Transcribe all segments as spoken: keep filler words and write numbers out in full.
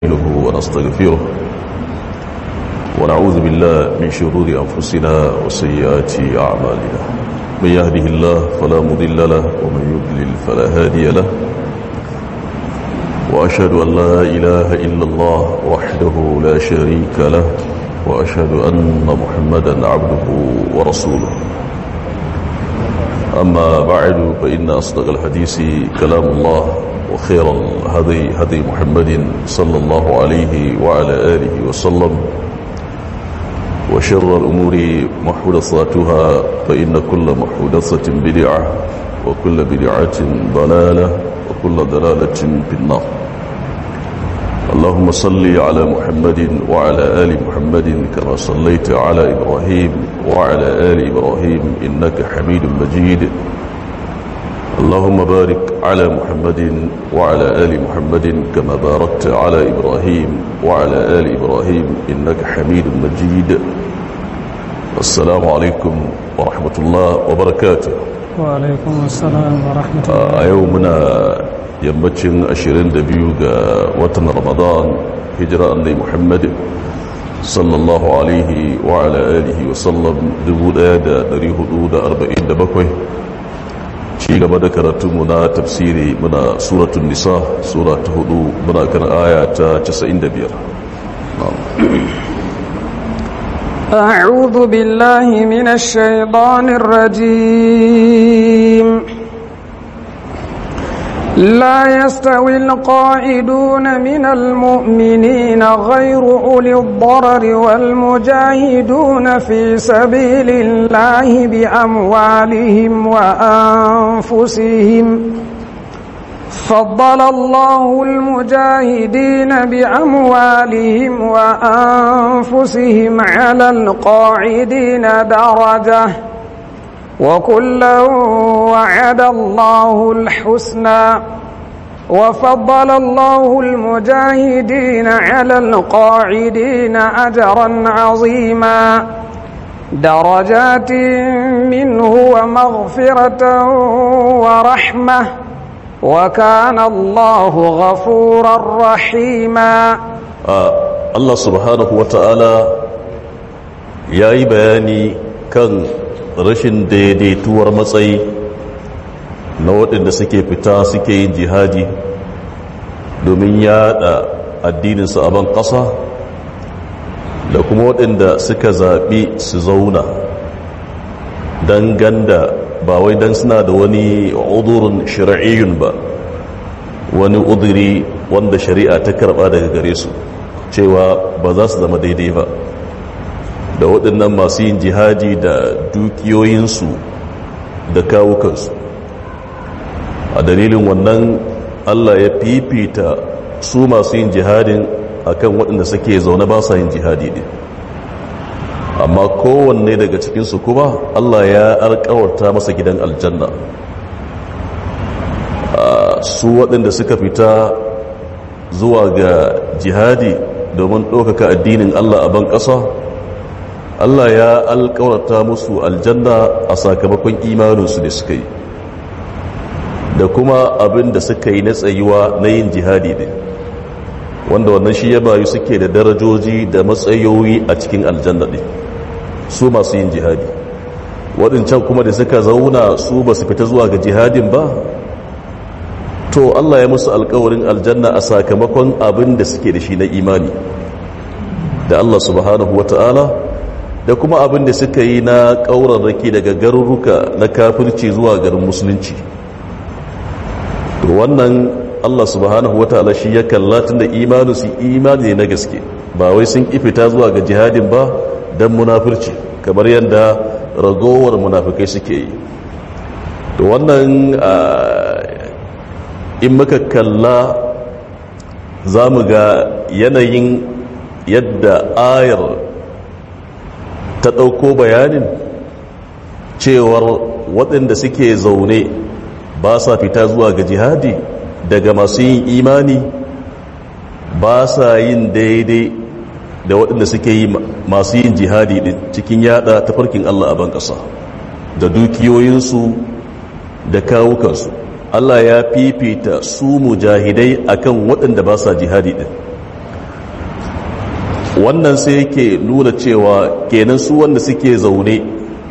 نستعينه ونستغفره ونعوذ بالله من شرور أنفسنا وسيئات أعمالنا. من يهده الله فلا مضل له ومن يضلل فلا هادي له، وأشهد أن لا إله إلا الله وحده لا شريك له، وأشهد أن محمدا عبده ورسوله. أما بعد فإن أصدق الحديث كلام الله، وخير الهدي هدي محمد صلى الله عليه وعلى آله وسلم، وشر الأمور محدثاتها فإن كل محدثة بدعة وكل بدعة ضلالة وكل ضلالة في النار. اللهم صل على محمد وعلى آل محمد كما صليت على إبراهيم وعلى آل إبراهيم إنك حميد مجيد. اللهم بارك على محمد وعلى آل محمد كما باركت على إبراهيم وعلى آل إبراهيم إنك حميد مجيد. السلام عليكم ورحمة الله وبركاته. وعليكم السلام ورحمة الله. يومنا yammacin ashirin da biyu ga watan Ramadan, hijira annai Muhammad sallallahu alaihi wa ala alihi wa sallam dubu ɗaya da ɗari hudu da arba'in da bakwai. Ci gaba da karatunmu na tafsiri muna suratun nisa, sura ta hudu, muna kan aya ta casa'in da biyar. أعوذ بالله من الشيطان الرجيم. لا يستوي القاعدون من المؤمنين غير أولي الضرر والمجاهدون في سبيل الله بأموالهم وأنفسهم. فضل الله المجاهدين بأموالهم وأنفسهم على القاعدين درجة، وكلا وعد الله الحسنى، وفضل الله المجاهدين على القاعدين أجرا عظيما، درجات منه ومغفرة ورحمة، وكان الله غفورا رحيما. آه الله سبحانه وتعالى يا بياني كان rashin daidaituwar matsayi na waɗanda suke fita suke yin jihadi domin yada addininsu a ban ƙasa, da kuma waɗanda suka zaɓi su zauna don ganda ba wai don suna da wani udurin shari'iyyun ba, wani uduri wanda shari'a ta karɓa daga gare su cewa ba za su zama daidai ba da waɗannan masu yin jihadi da dukiyoyinsu da kawukansu. A dalilin wannan Allah ya fifita su masu yin jihadin akan waɗanda suke zaune ba sa yin jihadi ne, amma kowanne daga cikinsu kuma Allah ya alƙawarta masa gidan aljanna. Su waɗanda suka fita zuwa ga jihadi domin ɗaukaka addinin Allah a ban ƙasa, Allah ya alƙawarta musu aljanna a sakamakon imaninsu da suka yi da kuma abin da suka yi na tsayuwa na yin jihadi ne, wanda wannan shi ya bayu suke da darajoji da matsayoyi a cikin aljanna ne, su masu yin jihadi. waɗancan kuma da suka zauna su ba su fita zuwa ga jihadin ba, to Allah ya musu alƙawarin aljanna a sakamakon abin da suke da shi na imani da Allah subhanahu wata'ala, da kuma abin da suka yi na ƙaurarraki daga garuruka na kafirci zuwa garin musulunci. Wannan Allah subhanahu wa ta'ala shi ya kalla tun da imanu su imani ne na gaske, ba wai sun ifita zuwa ga jihadin ba don munafirci kamar yadda ragowar munafikai suke yi. To wannan in muka kalla za mu ga yanayin yadda ayar ta ɗauko bayanin cewar waɗanda suke zaune ba sa fita zuwa ga jihadi daga masu yin imani ba sa yin daidai da waɗanda suke yi masu yin jihadi ɗin cikin yada tafarkin Allah a ban ƙasa da dukiyoyinsu da kawukansu. Allah ya fifita su mujahidai akan waɗanda ba sa jihadi din. wannan sai yake nuna cewa kenan su wanda suke zaune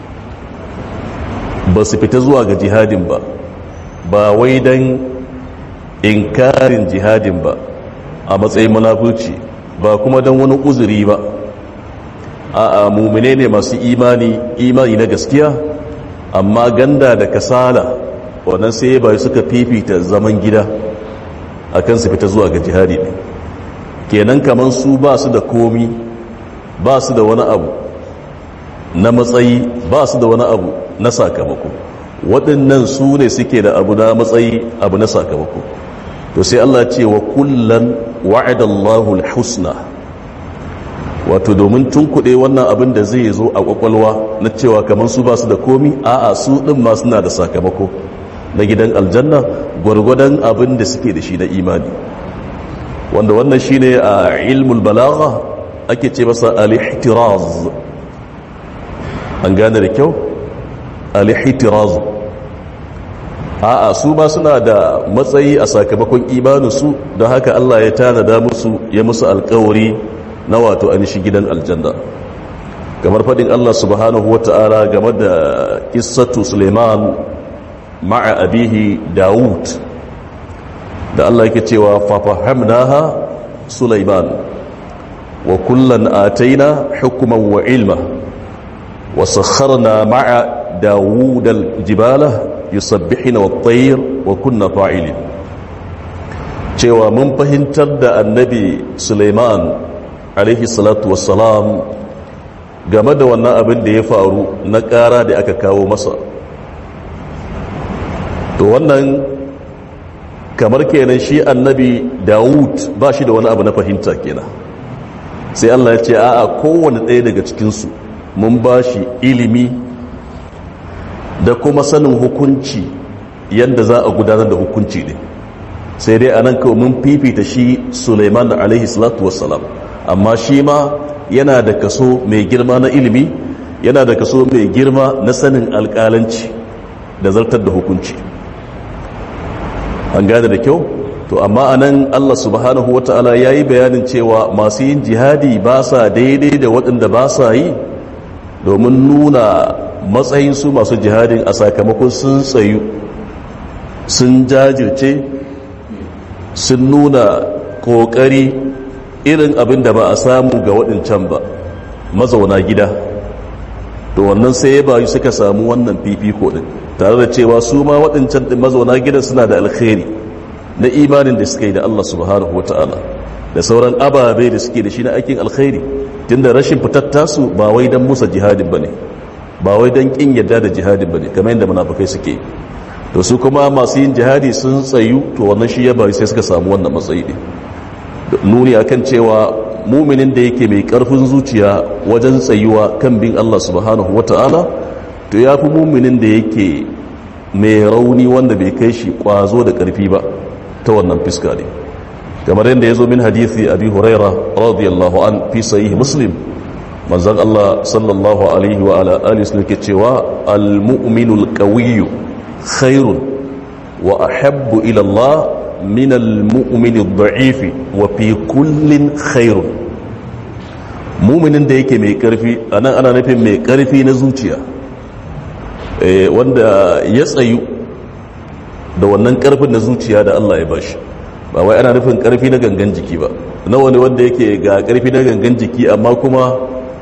ba su fita zuwa ga jihadin ba ba wai don inkarin jihadin ba a matsayin munafurci ba kuma don wani uzuri ba a mumine ne masu imani imani na gaskiya amma ganda da kasala wannan sai bai suka fifita zaman gida akan su fita zuwa ga jihadi ne kenan kaman su ba su da komi ba su da wani abu na matsayi ba su da wani abu na sakamako waɗannan su ne suke da abu na matsayi abu na sakamako to sai Allah ce wa kullan wa'adallahu al-husna wato domin tunkuɗe wannan abin da zai zo a kwakwalwa na cewa kamar su ba su da komi a'a su ɗin ma suna da sakamako na gidan aljanna gwargwadon abin da suke da shi na imani wanda wannan shine a ilmul balagha ake ce masa al-ihtiraz an gane da kyau al-ihtiraz a'a su ba suna da matsayi a sakamakon imaninsu don haka Allah ya tanada musu ya musu alkawari na wato an shi gidan aljanna kamar fadin Allah subhanahu wata'ala game da qissatu Suleiman ma'a abihi Dawud da Allah yake cewa fa fahamnaha Suleiman wa kullan ataina hukman wa ilma wa sakharna ma'a Dawud al-jibala yusabbihuna wat-tayr wa kunna fa'ilin cewa mun fahimtar da annabi Suleiman alaihi salatu wassalam game da wannan abin da ya faru na ƙara da aka kawo masa to wannan kamar kenan shi annabi Dawud ba shi da wani abu na fahimta kenan sai Allah ya ce a'a kowane ɗaya daga cikinsu mun ba shi ilimi da kuma sanin hukunci yadda za a gudanar da hukunci ne sai dai anan kawai mun fifita shi Suleiman alaihi salatu wassalam amma shi ma yana da kaso mai girma na ilimi yana da kaso mai girma na sanin alƙalanci da zartar da hukunci an gane da kyau to amma anan Allah subhanahu wata'ala ya yi bayanin cewa masu yin jihadi ba sa daidai da waɗanda ba sa yi domin nuna matsayinsu masu jihadin a sakamakon sun tsayu sun jajirce sun nuna ƙoƙari irin abin da ba a samu ga waɗancan ba mazauna gida to wannan sai ya bayu suka samu wannan fifiko din tare da cewa su ma waɗancan ɗin mazauna gidan suna da alkhairi na imanin da suka yi da Allah subhanahu wa ta'ala da sauran ababe da suke da shi na aikin alkhairi tunda rashin fitatta su ba wai don musa jihadin ba ne ba wai don ƙin yadda da jihadin ba ne kamar yadda munafukai suke to su kuma masu yin jihadi sun tsayu to wannan shi ya bayu sai suka samu wannan matsayi ne nuni akan cewa muminin da yake mai karfin zuciya wajen tsayuwa kan bin Allah subhanahu wata'ala to ya fi muminin da yake mai rauni wanda bai kai shi kwazo da karfi ba ta wannan fiska ne kamar yadda ya zo min hadithi abi huraira radiyallahu an fi sahih muslim manzon Allah sallallahu alaihi wa ala alihi wasallam ke cewa al-mu'minul qawiyyu khairun wa ahabbu ila Allah min al-mu'min ad-da'if wa fi kullin khairun mu'minin da yake mai karfi anan ana nufin mai karfi na zuciya eh wanda ya tsayu da wannan karfin na zuciya da Allah ya bashi ba wai ana nufin karfi na gangan jiki ba nawa ne wanda yake ga karfi na gangan jiki amma kuma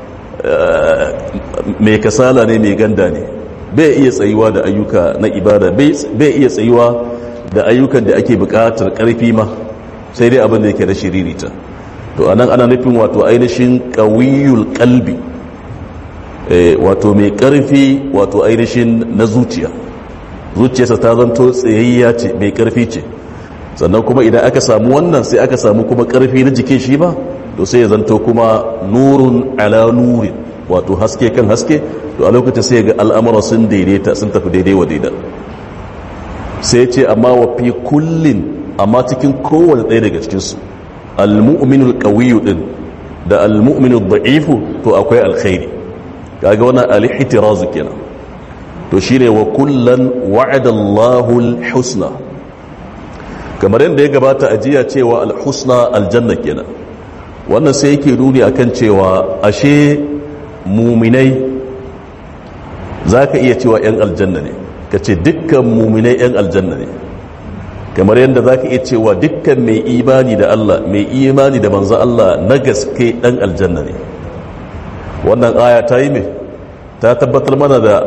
mai kasala ne mai ganda ne bai iya tsayuwa da ayyuka na ibada bai iya tsayuwa da ayyukan da ake bukatar karfi ma sai dai abin da yake da shiririta to anan ana nufin wato ainihin qawiyul qalbi eh wato mai karfi wato ainihin na zuciya zuciyarsa ta zanto tsayayya ce mai karfi ce sannan kuma idan aka samu wannan sai aka samu kuma karfi na jikin shi ba to sai ya zanto kuma nurun ala nurin wato haske kan haske to a lokacin sai ga al'amura sun daidaita sun tafi daidai wa daidai sai ce amma wa fi kullin amma cikin kowane ɗaya daga cikinsu al-mu'minul qawiyyu din da al-mu'minul da'ifu to akwai alkhairi kaga wannan al-ihtiraz kenan to shine wa kullan wa'ada Allahu al-husna kamar yadda ya gabata a jiya cewa al-husna aljanna kenan wannan sai yake nuni akan cewa ashe muminai za ka iya cewa 'yan aljanna ne, ka ce dukkan muminai 'yan aljanna ne, kamar yadda za ka iya cewa dukkan mai imani da Allah, mai imani da manzo Allah na gaske ɗan aljanna ne. Wannan aya ta yi mai ta tabbatar mana da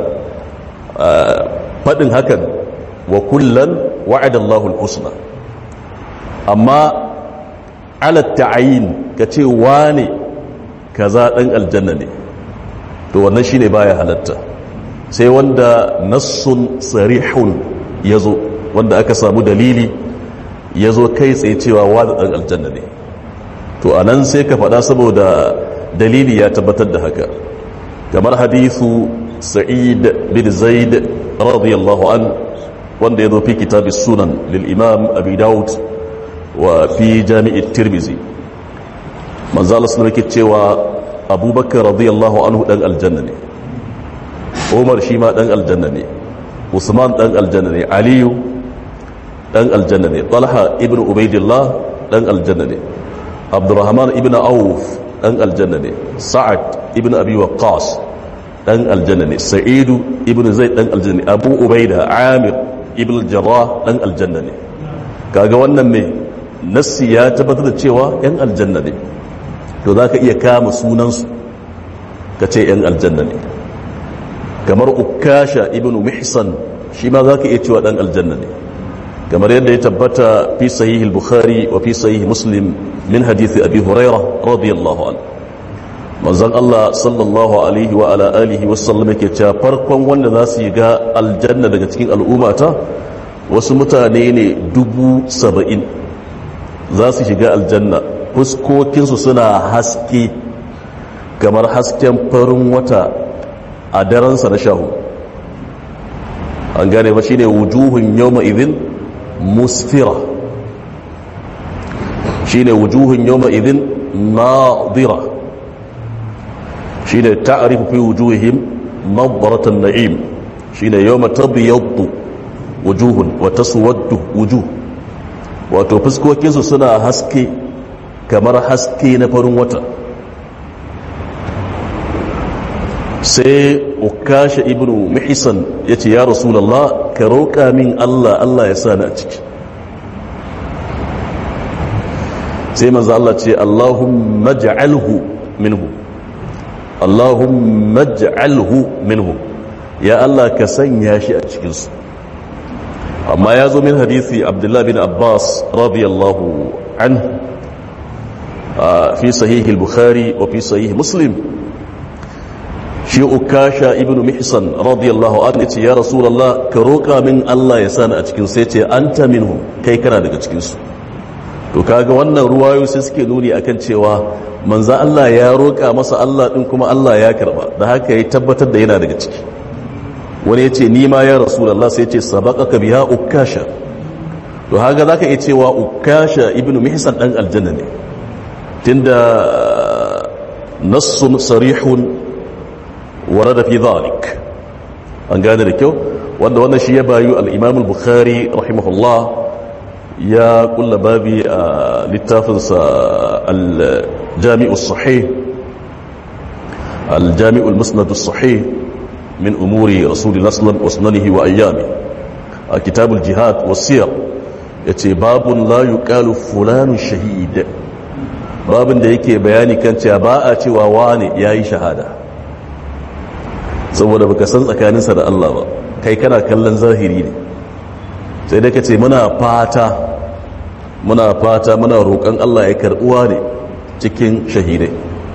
faɗin hakan, wa kullan wa'adallahu al-husna. Amma ala ta'ayin ka ce wane kaza ɗan aljanna ne, to wannan shine baya halatta sai wanda nassun sarihun yazo, wanda aka samu dalili yazo kai tsaye cewa wani ɗan aljanna ne, to anan sai ka faɗa saboda dalili ya tabbatar da haka, kamar hadithu sa'id bin zaid radiyallahu an wanda yazo fi kitabis sunan lil imam abi daud wa fi jami'it tirmizi. manzo Allah sun rike cewa abubakar radiyallahu anhu dan aljanna ne, umar shi ma dan aljanna ne, usman dan aljanna ne, aliyu dan aljanna ne, talha ibn ubaidillah dan aljanna ne, abdurrahman ibn auf dan aljanna ne, sa'ad ibn abi waqqas dan aljanna ne, sa'idu ibn zaid dan aljanna ne, abu ubaida amir ibn jarrah dan aljanna ne. kaga wannan me nassi ya tabbatar da cewa yan aljanna ne, to za ka iya kama sunansu ka ce yan aljanna ne. kamar ukasha ibn mihsan shi ma za ka iya cewa dan aljanna ne, kamar yadda ya tabbata fi sahih al-bukhari wa fi sahih muslim min hadithi abi huraira radiyallahu anhu. manzon Allah sallallahu alaihi wa ala alihi wa sallam yake cewa farkon wanda za su yi ga aljanna daga cikin al'ummata wasu mutane ne dubu saba'in za su shiga aljanna, fuskokinsu suna haske kamar hasken farin wata a daransa na shahu. an gane ba shine wujuhun yawma idhin musfira, shine wujuhun yawma idhin nadira, shine ta'rifu fi wujuhihim nadratan na'im, shine yawma tabyaddu wujuhun wa taswaddu wujuh, wato fuskokinsu suna haske kamar haske na farin wata. sai ukasha ibnu mihsan ya ce ya rasulallah ka roƙa min Allah Allah ya sa ni a ciki. sai manzo Allah ce Allahumma ij'alhu minhu, Allahumma ij'alhu minhu, ya Allah ka sanya shi a cikinsu. amma ya zo min hadithi Abdullah bin Abbas radiyallahu anhu fi sahih al-Bukhari wa fi sahih Muslim, shi ukasha ibn mihsan radiyallahu anhu yace ya rasulullah ka roka min Allah ya sani a cikin, sai ce anta minhum, kai kana daga cikin su. to kaga wannan ruwayo sai suke nuni akan cewa manzo Allah ya roka masa Allah din kuma Allah ya karba, da haka ya tabbatar da yana daga ciki. wani yace ni ma ya rasulullah, sai yace sabaqaka biha ukasha. to haka zaka iya cewa ukasha ibn mihsan dan aljanna ne, tunda nassun sarihun warada fi dhalik. an gane da kyau, wanda wannan shi ya bayu al-imam al-bukhari rahimahullah ya kulla babi a littafinsa al-jami'u as-sahih al-jami'u al-musnad as-sahih min umuri rasulillah sallallahu alaihi wasallam wa ayyami, a kitab al-jihad was-siyar, yace babun la yuqalu fulanun shahid, babin da yake bayani kan cewa ba a cewa wani yayi shahada saboda baka san tsakaninsa da Allah ba, kai kana kallon zahiri ne. sai dai kace muna fata muna fata muna roƙon Allah ya karbuwa ne cikin shahidai,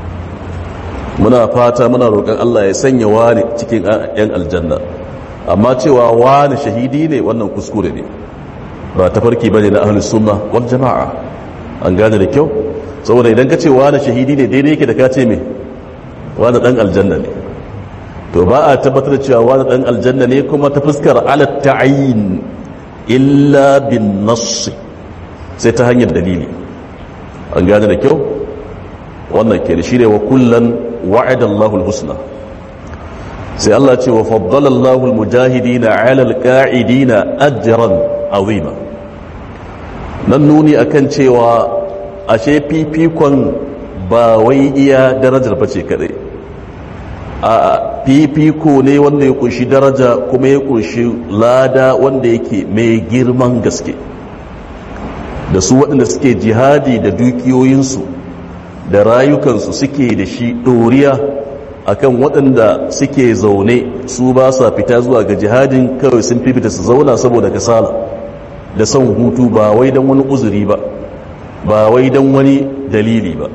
muna fata muna roƙon Allah ya sanya wani cikin yan aljanna. amma cewa wani shahidi ne wannan kuskure ne, ba tafarki bane na ahlus sunna wal jamaa. an gane da kyau, saboda idan kace wani shahidi ne daidai yake da kace me wani dan aljanna ne, to ba a tabbatar da cewa wani dan aljanna ne kuma ta fuskar ala ta'yin illa bin nass, sai ta hanyar dalili. an gane da kyau, wannan ke da shi ne wa kullan wa'ada Allahu al-husna. sai Allah ce wa faddala Allahu al-mujahidina 'ala al-qa'idina ajran 'azima. nan nuni akan cewa ashe fifikon ba wai iya darajar bace kadai, a fifiko ne wanda ya kunshi daraja kuma ya kunshi lada wanda yake mai girman gaske. Da su waɗanda suke jihadi da dukiyoyinsu da rayukansu suke da shi ɗoriya akan waɗanda suke zaune su ba sa fita zuwa ga jihadin, kawai sun fifita su zauna saboda kasala da son hutu, ba wai don wani uzuri ba, ba wai don wani dalili ba.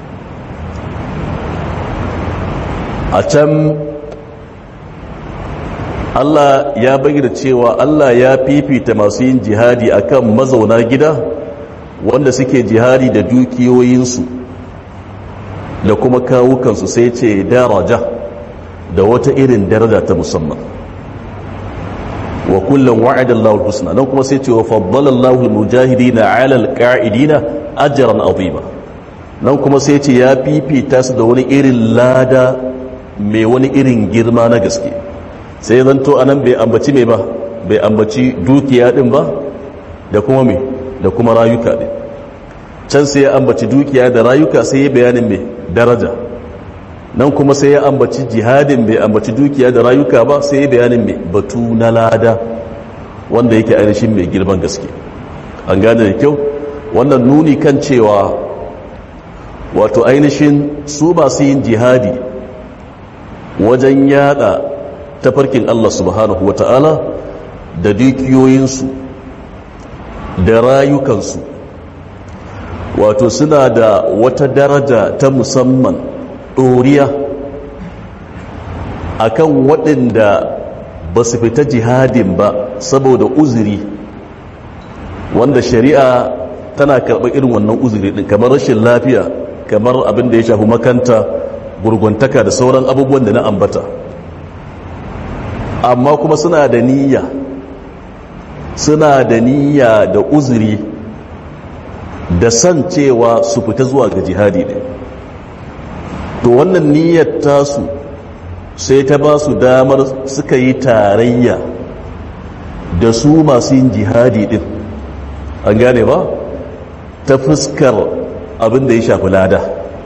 A can Allah ya bayyana cewa Allah ya fifita masu yin jihadi akan mazauna gida wanda suke jihadi da dukiyoyinsu da kuma kawukansu, sai ce daraja da wata irin daraja ta musamman. Wa kullum wa'ada Allahul husna, nan kuma sai ce wa faddala Allahul mujahidina 'ala al-qa'idina ajran 'azima. Nan kuma sai ce ya fifita su da wani irin lada mai wani irin girma na gaske. Sai zanto anan bai ambaci mai ba, bai ambaci dukiya din ba da kuma mai da kuma rayuka din. Can sai ya ambaci dukiya da rayuka, sai ya bayanin mai daraja. Nan kuma sai ya ambaci jihadin, bai ambaci dukiya da rayuka ba, sai ya bayanin mai batu na lada wanda yake ainihin mai girman gaske. An gane da kyau, wannan nuni kan cewa wato ainihin su masu yin jihadi wajen yada tafarkin Allah subhanahu wa ta'ala da dukiyoyinsu da rayukansu, wato suna da wata daraja ta musamman ɗoriya akan waɗanda ba su fita jihadin ba saboda uzuri wanda shari'a tana karɓar irin wannan uzuri ɗin, kamar rashin lafiya, kamar abin da ya shafi makanta, gurguntaka da sauran abubuwan da na ambata. Amma kuma suna da niyya, suna da niyya da uzuri da san cewa su fita zuwa ga jihadi ne. To wannan niyyar tasu sai ta ba su damar suka yi tarayya da su masu yin jihadi din, an gane ba, ta fuskar abin da ya shafi lada,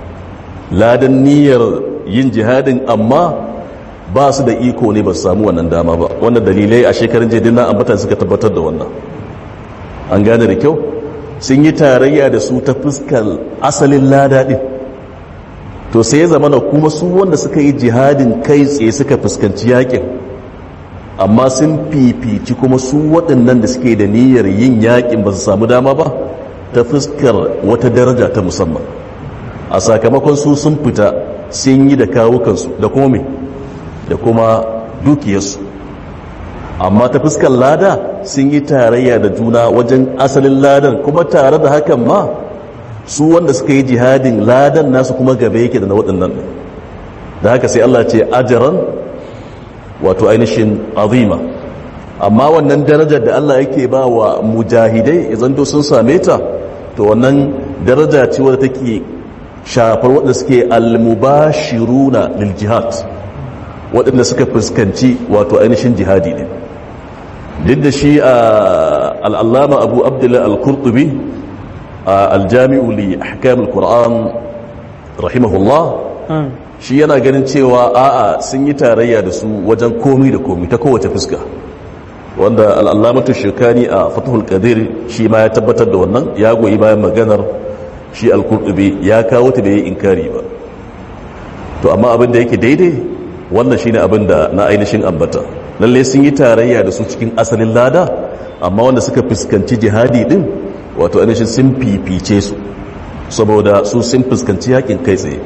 ladan niyyar yin jihadin, amma ba su da iko ne ba su samu wannan dama ba. Wannan dalilai a shekarun jidin na ambatan suka tabbatar da wannan, an gane da kyau. Sun yi tarayya da su ta fuskar asalin lada din, to sai ya zama na kuma su wanda suka yi jihadin kai tsaye suka fuskanci yakin, amma sun fifici kuma su waɗannan da suke da niyyar yin yakin ba su samu dama ba ta fuskar wata daraja ta musamman. A sakamakon su sun fita sun yi da kawukansu da kuma mai da kuma dukiyarsu, amma ta fuskar lada sun yi tarayya da juna wajen asalin ladan, kuma tare da hakan ma su wanda suka yi jihadin ladan nasu kuma gaba yake da na waɗannan. Da haka sai Allah ce ajaran, wato ainihin azima. Amma wannan darajar da Allah yake ba wa mujahidai idan to sun same ta, to wannan daraja ce wadda take shafar waɗanda suke almubashiruna lil jihad, waɗanda suka fuskanci wato ainihin jihadi ne. Duk da shi al'allama Abu Abdullah al-Qurtubi aljami'u li ahkam al-Qur'an rahimahullah, shi yana ganin cewa a'a sun yi tarayya da su wajen komi da komi ta kowace fuska, wanda al'allamatu Shirkani a Fathul Qadir shi ma ya tabbatar da wannan, ya goyi bayan maganar shi al-Qurtubi, ya kawo ta da yi inkari ba. To amma abin da yake daidai wannan shine abin da na ainihin ambata, lalle sun yi tarayya da su cikin asalin lada, amma wanda suka fuskanci jihadi din wato ainihin sun fifice su, saboda su sun fuskanci yakin kai tsaye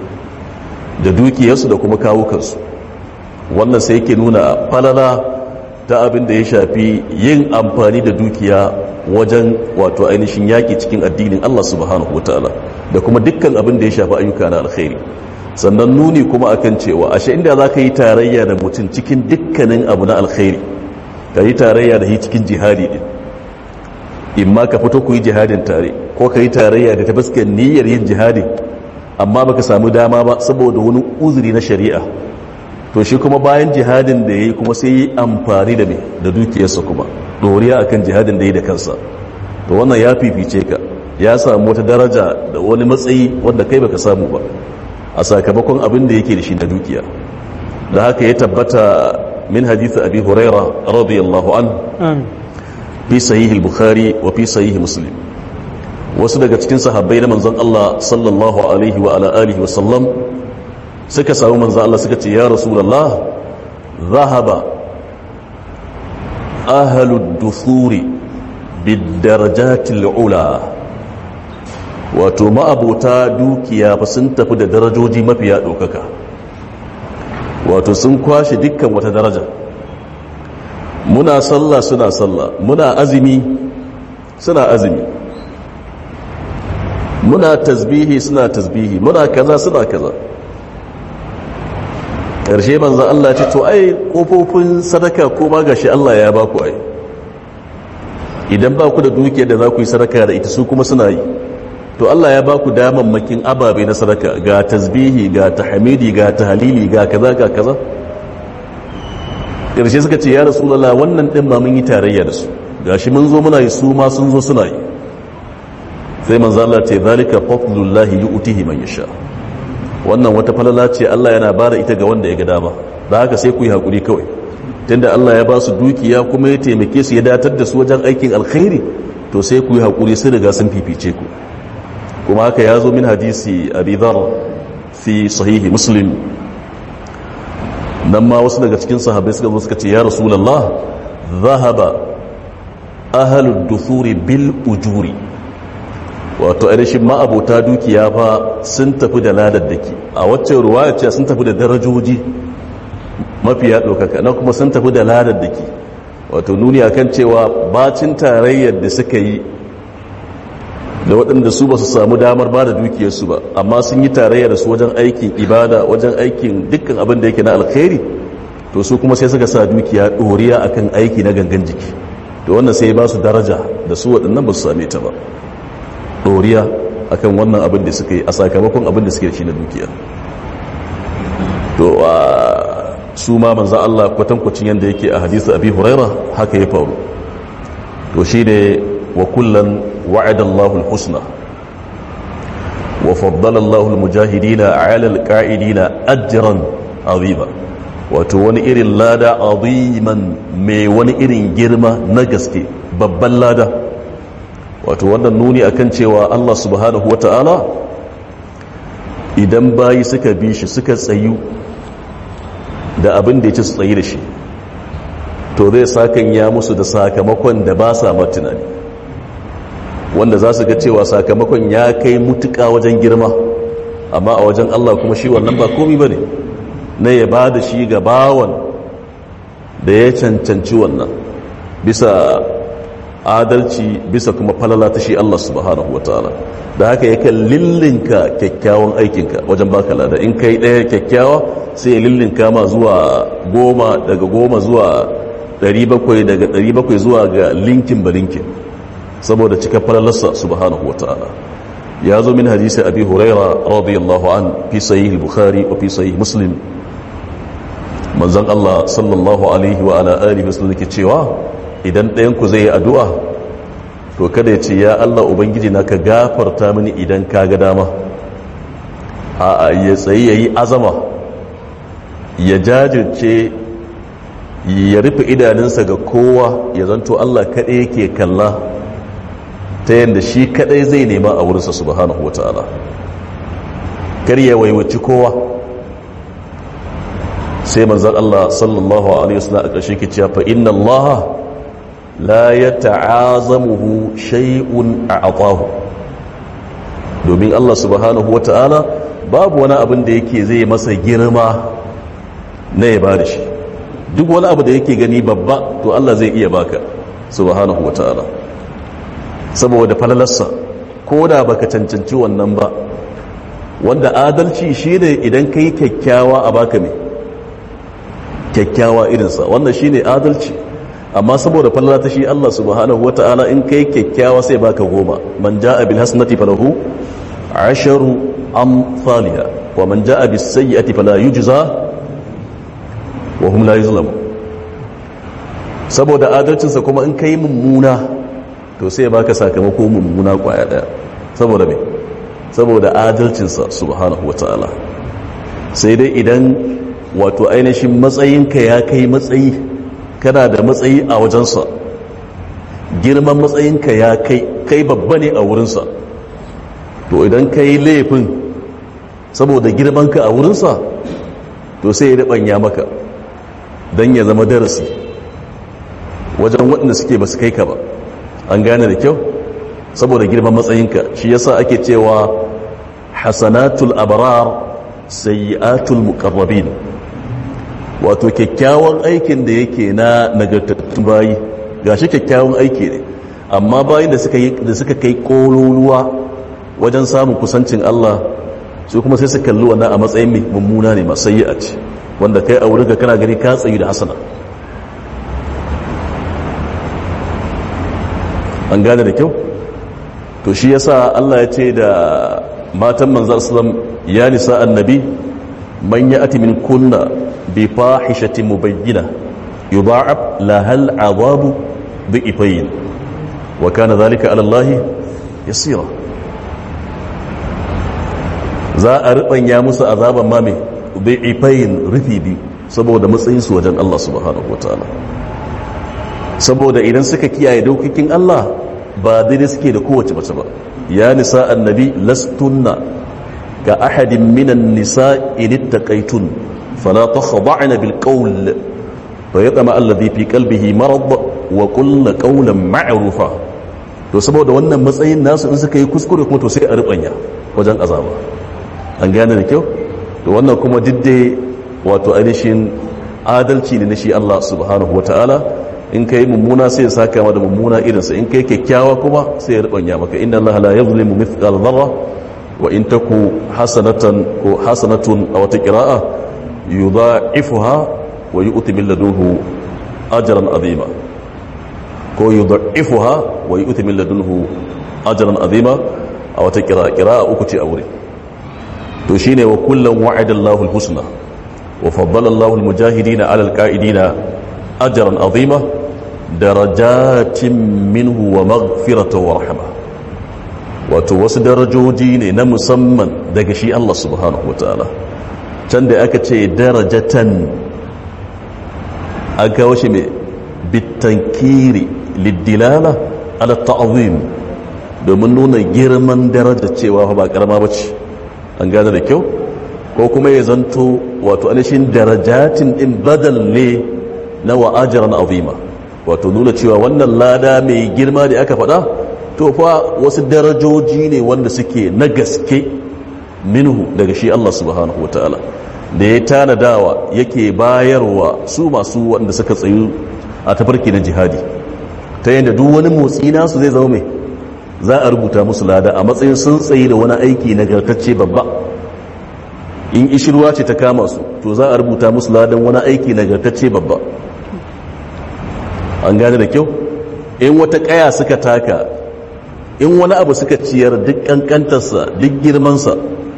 da dukiyarsu da kuma kawukansu. Wannan sai yake nuna falala ta abin da ya shafi yin amfani da dukiya wajen wato ainihin yaki cikin addinin Allah subhanahu wataala, da kuma dukkan abin da ya shafi ayyuka na alkhairi. Sannan nuni kuma akan cewa ashe inda za ka yi tarayya da mutum cikin dukkanin abu na alkhairi, ka yi tarayya da shi cikin jihadi din, in ma ka fito ku yi jihadin tare, ko ka yi tarayya da ta fuskar niyyar yin jihadin, amma baka samu dama ba saboda wani uzuri na shari'a, to shi kuma bayan jihadin da ya yi kuma sai yi amfani da mai da dukiyarsa kuma doriya akan jihadin da ya yi da kansa, to wannan ya fifice ka, ya samu wata daraja da wani matsayi wanda kai baka samu ba a sakamakon abin da yake da shi na dukiya. da haka ya tabbata min hadith abi huraira radiyallahu an fi sahih al-bukhari wa fi sahih muslim, wasu daga cikin sahabbai na manzon Allah sallallahu alaihi wa ala alihi wa sallam suka samu manzon Allah suka ce ya rasulullah dhahaba ahlud duthuri bid darajatil ula, wato ma'abota dukiya fa sun tafi da darajoji mafiya ɗaukaka, wato sun kwashe dukkan wata daraja. muna sallah suna sallah, muna azumi suna azumi, muna tasbihi suna tasbihi, muna kaza suna kaza. ƙarshe manzo Allah ce to ai kofofin sadaka ko ma gashi Allah ya ba ku ai, idan ba ku da dukiyar da za ku yi sadaka da ita su kuma suna yi, to Allah ya ba ku damammakin ababe na sadaka, ga tasbihi ga tahmidi ga tahlili ga kaza ga kaza. ƙarshe suka ce ya rasulullah wannan din ma mun yi tarayya da su, gashi mun zo muna yi su ma sun zo suna yi. sai manzo Allah ce zalika fadlullahi yu'tihi man yasha, wannan wata falala ce Allah yana bada ita ga wanda ya ga dama. da haka sai ku yi hakuri kawai, tunda Allah ya ba su dukiya kuma ya taimake su ya datar da su wajen aikin alkhairi, to sai ku yi hakuri, sai riga sun fifice ku. kuma haka ya zo min hadisi abi dhar fi sahihi muslim, nan ma wasu daga cikin sahabbai suka zo suka ce ya rasulullah dhahaba ahlud duthuri bil ujuri, wato ainihin ma'abota dukiya fa sun tafi da ladaddaki. a wacce ruwaya ce sun tafi da darajoji mafiya ɗaukaka, na kuma sun tafi da ladaddaki, wato nuni akan cewa bacin tarayyar da suka yi da waɗanda su ba su samu damar ba da dukiyarsu ba, amma sun yi tarayya da su wajen aikin ibada, wajen aikin dukkan abin da yake na alkhairi, to su kuma sai suka sa dukiya ɗoriya akan aiki na gangan jiki, to wannan sai ba su daraja da su waɗannan ba su same ta ba, ɗoriya akan wannan abin da suka yi a sakamakon abin da suke da shi na dukiya. to su ma manzan Allah kwatankwacin yadda yake a hadisi abi huraira haka ya faru. to shi ne wa kullan wa'ada Allahul husna wa faddala Allahul mujahidina ala alqa'idina ajran azima, wato wani irin lada aziman mai wani irin girma na gaske, babban lada. wato wannan nuni akan cewa Allah subhanahu wata'ala idan bayi suka bi shi suka tsayu da abin da ya ci su tsayi da shi, to zai sakan ya musu da sakamakon da ba sa tunani, wanda za su ga cewa sakamakon ya kai mutuka wajen girma, amma a wajen Allah kuma shi wannan ba komi ba ne, na ya ba da shi ga bawan da ya cancanci wannan bisa adalci, bisa kuma falala ta shi Allah subhanahu wa ta'ala. da haka yakan lillinka kyakkyawan aikinka wajen baka lada. in kai ɗaya kyakkyawa sai ya lillinka ma zuwa goma, daga goma zuwa ɗari bakwai, daga ɗari bakwai zuwa ga linkin ba linkin, saboda cika falalarsa subhanahu wa ta'ala. ya zo min hadisi abi huraira radiyallahu an fi sahih bukhari wa fi sahih muslim, manzon Allah sallallahu alaihi wa ala alihi wasallam yake cewa idan ɗayan ku zai yi addu'a, to kada ya ce ya Allah ubangiji na ka gafarta mini idan ka ga dama. a ya tsaye ya yi azama, ya jajirce, ya rufe idanunsa ga kowa, ya zanto Allah kaɗai yake kalla, ta yadda shi kaɗai zai nema a wurinsa subhanahu wa ta'ala, kar ya waiwaci kowa. sai manzan Allah sallallahu alaihi wasallam a ƙarshe ke cewa fa inna Allah la ya ta'azamuhu shay'un a'atahu, domin Allah subhanahu wa ta'ala babu wani abin da yake zai masa girma na ya bada shi. duk wani abu da yake gani babba, to Allah zai iya baka subhanahu wa ta'ala, saboda falalarsa, ko da baka cancanci wannan ba. wanda adalci shi ne idan ka yi kyakkyawa a baka mai kyakkyawa irinsa, wannan shi ne adalci. amma saboda falala ta shi Allah subhanahu wa ta'ala, in kai kyakkyawa sai baka goma. man ja'a bil hasanati falahu asharu amthaliha wa man ja'a bis sayyi'ati fala yujza wa hum la yuzlamun. saboda adalcinsa kuma in kai mummuna, to sai baka sakamako mummuna kwaya daya. saboda me saboda adalcinsa subhanahu wataala sai dai idan wato ainihin matsayinka ya kai matsayi kana da matsayi a wajensa girman matsayinka ya kai kai babba ne a wurinsa to idan ka yi laifin saboda girmanka a wurinsa to sai ya riɓanya maka don ya zama darasi wajen waɗanda suke ba su kai ka ba an gane da kyau saboda girman matsayinka shi yasa ake cewa hasanatul abrar sayyi'atul muqarrabin wato kyakkyawan aikin da yake na nagartattun bayi gashi kyakkyawan aiki ne amma bayin da suka yi da suka kai kololuwa wajen samun kusancin Allah su kuma sai su kalli wannan a matsayin mai mummuna ne masu sayyi'a ce wanda kai a wurin ka kana gani ka tsayi da hasana an gane da kyau to shi yasa Allah ya ce da matan manzon sallam ya nisa annabi man ya'ti min kunna bi fahishatin mubayyina yudha'ab lahal 'adhabu dhi'fayn wa kana dhalika 'ala Allah yasira za a rubanya musu azaban mame dhi'fayn rufi bi saboda matsayin su wajen Allah subhanahu wataala saboda idan suka kiyaye dokokin Allah ba daidai suke da kowace mace ba ya nisa annabi lastunna ka ahadin minan nisa in ittaqaytun fala takhda'na bil qawl fa yatma alladhi fi qalbihi marad wa qulna qawlan ma'rufa to saboda wannan matsayin nasu in suka yi kuskure kuma to sai a rubanya wajen azaba an gane da kyau to wannan kuma didde wato ainihin adalci ne na shi Allah subhanahu wataala in kai mummuna sai ya saka ma da mummuna irinsa in kai kyakkyawa kuma sai ya rubanya maka inna allaha la yuzlimu mithqala dharra wa in taku hasanatan ko hasanatun aw taqra'a yudha'ifuha wa yu'ti min ladunhu ajran azima ko yudha'ifuha wa yu'ti min ladunhu ajran azima aw taqra'a qira'a uku ce aure to shine wa kullan wa'ada Allahu al-husna wa faddala Allahu al-mujahidina 'ala al-qa'idina ajran azima darajatin minhu wa maghfiratan wa rahma wato wasu darajoji ne na musamman daga shi Allah subhanahu wataala can da aka ce darajatan aka washe mai bitankiri liddilala ala ta'zim domin nuna girman daraja cewa ba karama bace an gane da kyau ko kuma ya zanto wato anishin darajatin din badal ne na wa ajran azima wato nuna cewa wannan lada mai girma da aka faɗa to fa wasu darajoji ne wanda suke na gaske minhu daga shi Allah subhanahu wataala da ya tanadawa yake bayarwa su masu wanda suka tsayu a tafarki na jihadi ta yadda duk wani motsi nasu zai zama mai za a rubuta musu lada a matsayin sun tsayi da wani aiki nagartacce babba in ishirwa ce ta kama su to za a rubuta musu ladan wani aiki nagartacce babba an gane da kyau in wata kaya suka taka in wani abu suka ciyar duk kankantarsa duk girmansa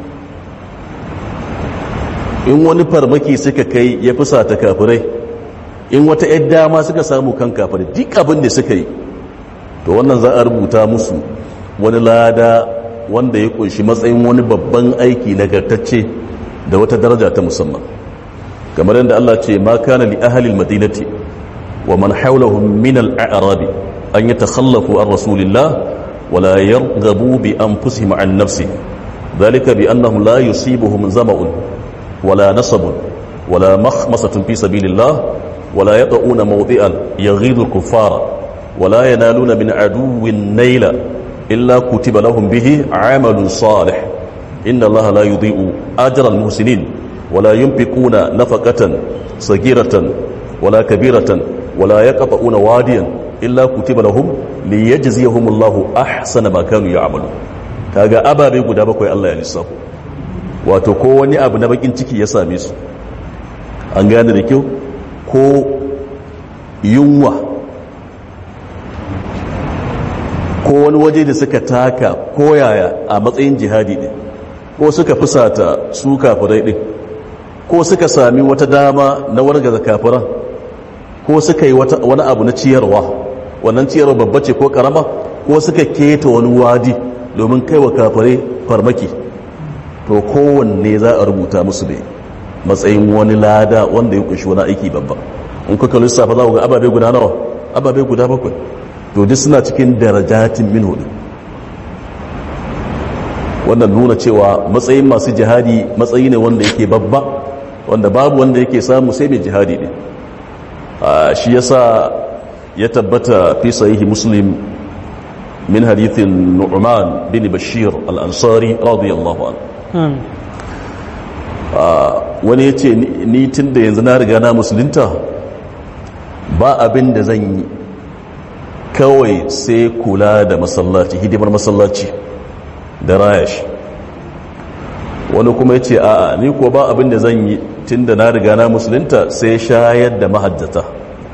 in wani farmaki suka kai ya fusa ta kafirai in wata yar dama suka samu kan kafirai duk abin da suka yi to wannan za a rubuta musu wani lada wanda ya kunshi matsayin wani babban aiki nagartacce da wata daraja ta musamman kamar yadda Allah ce ma kana li ahli al-madinati wa man hawlahum min al-a'rab an yatakhallafu an rasulillah wa la yarghabu bi anfusihim an nafsi dhalika bi annahum la yusibuhum zama'un wa la nasabun wa la makhmasatun fi sabilillah wa la yata'una mawdi'an yaghidu al-kuffara wa la yanaluna min aduwwin nayla illa kutiba lahum bihi 'amalun salih inna allaha la yudhi'u ajra al-muhsinin wa la yunfiquna nafaqatan saghiratan wa la kabiratan wa la yaqta'una wadiyan illa kutiba lahum liyajziyahum allahu ahsana ma kanu ya'malu kaga ababe guda bakwai Allah ya lissafo wato ko wani abu na bakin ciki ya same su an gane da kyau ko yunwa ko wani waje da suka taka koyaya a matsayin jihadi ne ko suka fusata su kafirai din ko suka sami wata dama na wargaza kafiran ko suka yi wani abu na ciyarwa wannan ciyarwa babba ce ko karama ko suka keta wani wadi domin kai wa kafare farmaki, to kowanne za a rubuta musu ne matsayin wani lada wanda ya kunshi wani aiki babba. in kuka lissafa za ku ga ababe guda nawa, ababe guda bakwai, to duk suna cikin darajatin minhu. wannan nuna cewa matsayin masu jihadi matsayi ne wanda yake babba, wanda babu wanda yake samu sai mai jihadi ne. shi yasa ya tabbata fi sahihi muslim min hadithin Nu'man bin Bashir al-Ansari radiyallahu anhu. wani ya ce ni tun da yanzu na riga na musulunta ba abin da zan yi kawai sai kula da masallaci, hidimar masallaci da raya shi. wani kuma ya ce a'a ni kuwa ba abin da zan yi tun da na riga na musulunta sai shayar da mahajjata.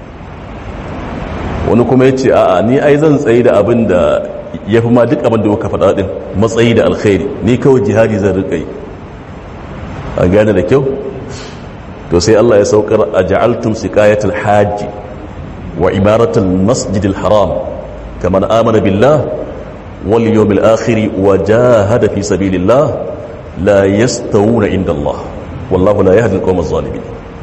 wani kuma ya ce a'a ni ai zan tsaye da abin da ya fi ma duk abin da muka faɗa ɗin matsayi da alkhairi, ni kawai jihadi zan riƙa yi. an gane da kyau? to sai Allah ya saukar a ja'altum siqayatul hajji wa imaratul masjidil haram kaman amana billah wal yawmil akhir wa jahada fi sabilillah la yastawuna inda Allah wallahu la yahdi al-qawma adh-dhalimin.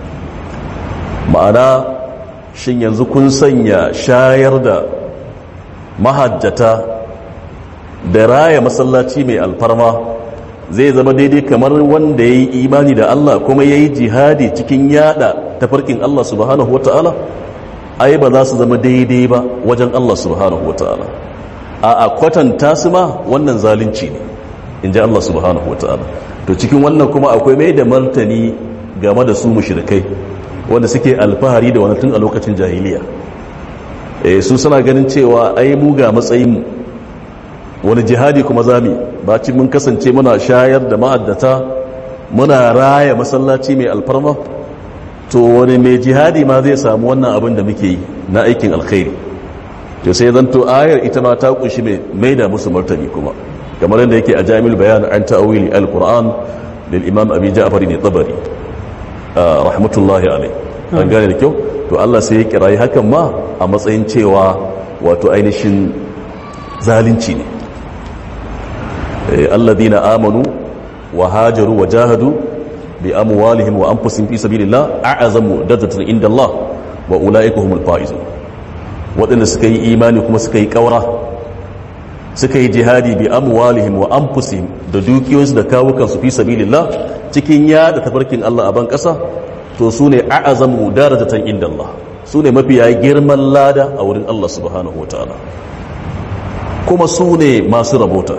ma'ana shin yanzu kun sanya shayar da mahajjata da raya masallaci mai alfarma zai zama daidai kamar wanda ya yi imani da Allah kuma ya yi jihadi cikin yada tafarkin Allah subhanahu wa ta'ala? ai ba za su zama daidai ba wajen Allah subhanahu wa ta'ala. a a kwatanta su ma wannan zalunci ne in ji Allah subhanahu wa ta'ala. to cikin wannan kuma akwai mai da martani game da su mushrikai wanda suke alfahari da wani tun a lokacin jahiliya. e, su suna ganin cewa ai mu ga matsayin wani jihadi kuma zami baci mun kasance muna shayar da ma'addata muna raya masallaci mai alfarma, to wani mai jihadi ma zai samu wannan abin da muke yi na aikin alkhairi. to sai zanto ayar ita ma ta kunshi mai maida musu martani kuma kamar yadda yake a jami'ul bayan an ta'awili al-qur'an lil imam abi ja'far ne tabari rahmatullahi alayh. an gane da kyau? to Allah sai ya kirayi hakan ma a matsayin cewa wato ainihin zalunci ne. الذين آمنوا وهاجروا وجاهدوا بأموالهم وأنفسهم في سبيل الله أعظم درجة عند الله وأولئك هم الفائزون. وأن سكي إيمانكم سكي كورا سكي جهادي بأموالهم وأنفسهم دوكيوز دكاوكا في سبيل الله cikin ya da tafarkin Allah a ban ƙasa, to su ne a'azamu darajatan inda Allah, su ne mafiya girman lada a wurin Allah subhanahu wa ta'ala, kuma su ne masu rabota.